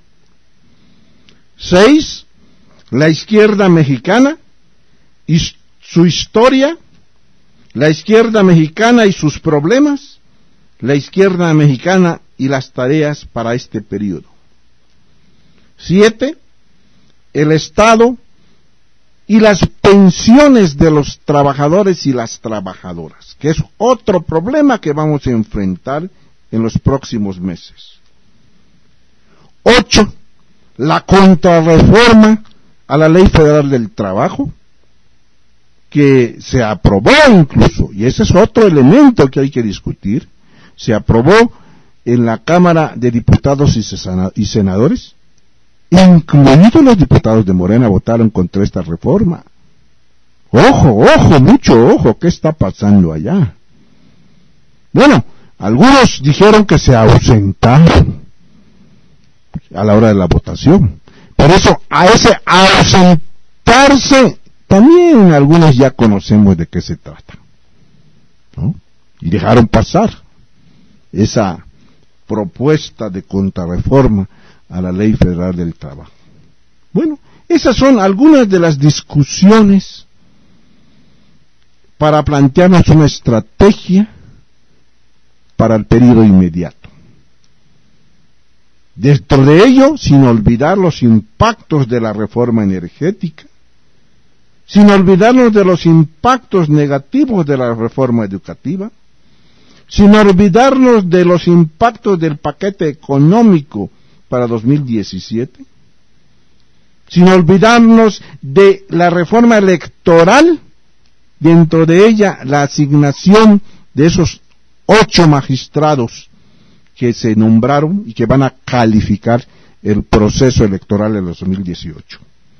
Seis, la izquierda mexicana y su historia, la izquierda mexicana y sus problemas, la izquierda mexicana y las tareas para este periodo. Siete, el Estado y las pensiones de los trabajadores y las trabajadoras, que es otro problema que vamos a enfrentar en los próximos meses. Ocho, la contrarreforma a la Ley Federal del Trabajo, que se aprobó incluso, y ese es otro elemento que hay que discutir, se aprobó en la Cámara de Diputados y Senadores, incluidos los diputados de Morena votaron contra esta reforma. Ojo, ojo, mucho ojo, ¿qué está pasando allá? Bueno, algunos dijeron que se ausentaron a la hora de la votación, pero eso, a ese ausentarse, también algunos ya conocemos de qué se trata, ¿no? Y dejaron pasar esa propuesta de contrarreforma a la Ley Federal del Trabajo. Bueno, esas son algunas de las discusiones para plantearnos una estrategia para el periodo inmediato. Dentro de ello, sin olvidar los impactos de la reforma energética, sin olvidarnos de los impactos negativos de la reforma educativa, sin olvidarnos de los impactos del paquete económico para dos mil diecisiete, sin olvidarnos de la reforma electoral, dentro de ella la asignación de esos ocho magistrados que se nombraron y que van a calificar el proceso electoral de dos mil dieciocho.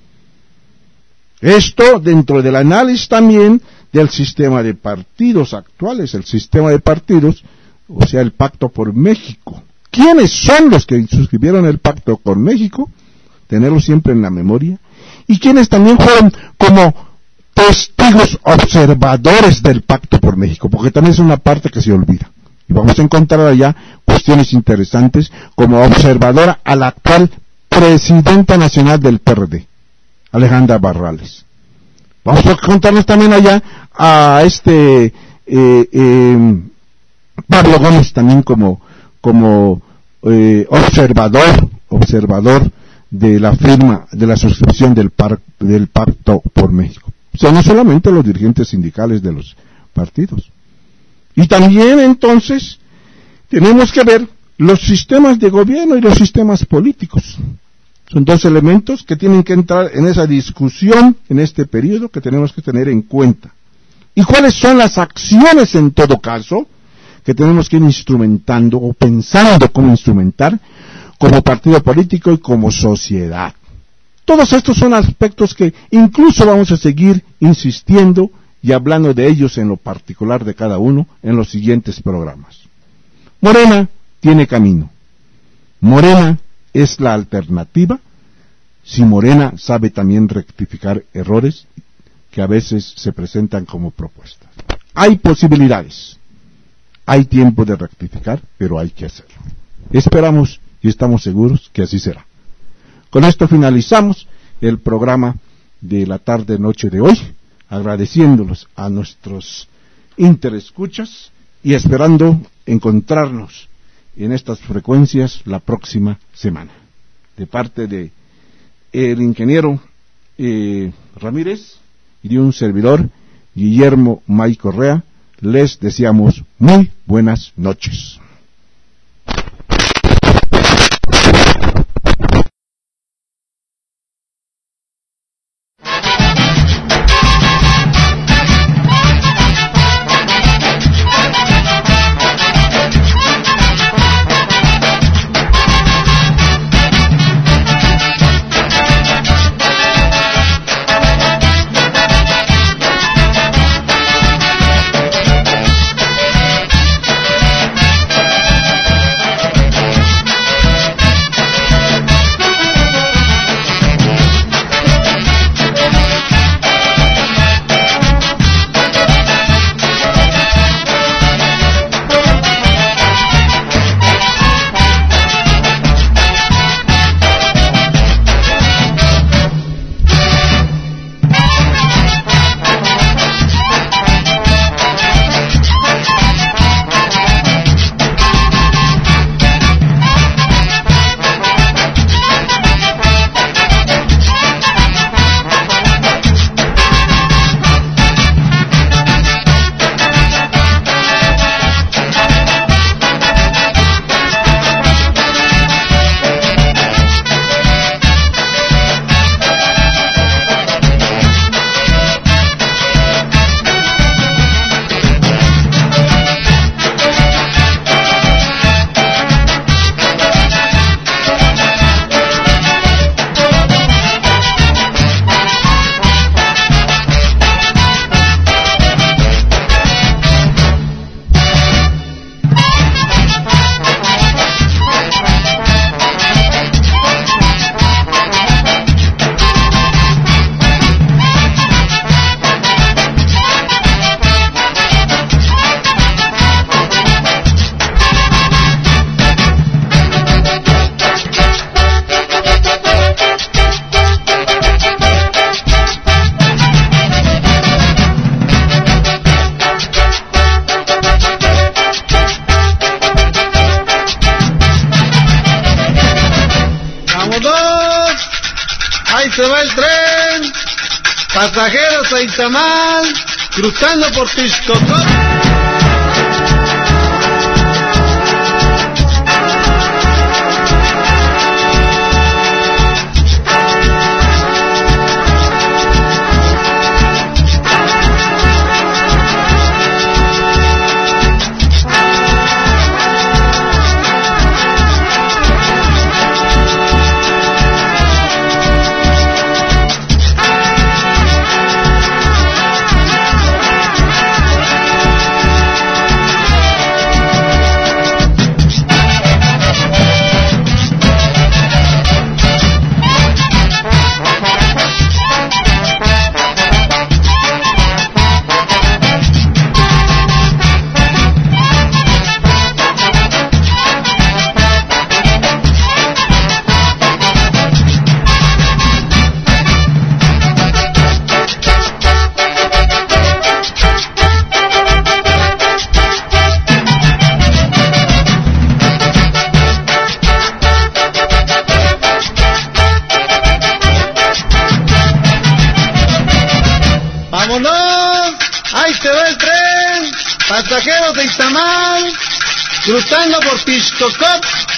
Esto dentro del análisis también del sistema de partidos actuales, el sistema de partidos, o sea, el Pacto por México. ¿Quiénes son los que suscribieron el Pacto por México? Tenerlo siempre en la memoria. Y quienes también fueron como testigos observadores del Pacto por México, porque también es una parte que se olvida. Y vamos a encontrar allá cuestiones interesantes como observadora a la actual presidenta nacional del P R D, Alejandra Barrales. Vamos a encontrarnos también allá a este eh, eh, Pablo Gómez también como como eh, observador observador de la firma de la suscripción del, par, del Pacto por México. O sea, no solamente los dirigentes sindicales de los partidos. Y también entonces tenemos que ver los sistemas de gobierno y los sistemas políticos. Son dos elementos que tienen que entrar en esa discusión en este periodo que tenemos que tener en cuenta. ¿Y cuáles son las acciones en todo caso que tenemos que ir instrumentando o pensando cómo instrumentar como partido político y como sociedad? Todos estos son aspectos que incluso vamos a seguir insistiendo y hablando de ellos en lo particular de cada uno en los siguientes programas. Morena tiene camino. Morena es la alternativa si Morena sabe también rectificar errores que a veces se presentan como propuestas. Hay posibilidades, hay tiempo de rectificar, pero hay que hacerlo. Esperamos y estamos seguros que así será. Con esto finalizamos el programa de la tarde-noche de hoy, agradeciéndolos a nuestros interescuchas y esperando encontrarnos en estas frecuencias la próxima semana. de parte de el ingeniero eh, Ramírez y de un servidor, Guillermo May Correa, les deseamos muy buenas noches. Se va el tren, pasajeros a Izamal, cruzando por Texcoco. Pasajeros de Izamal, cruzando por Texcoco.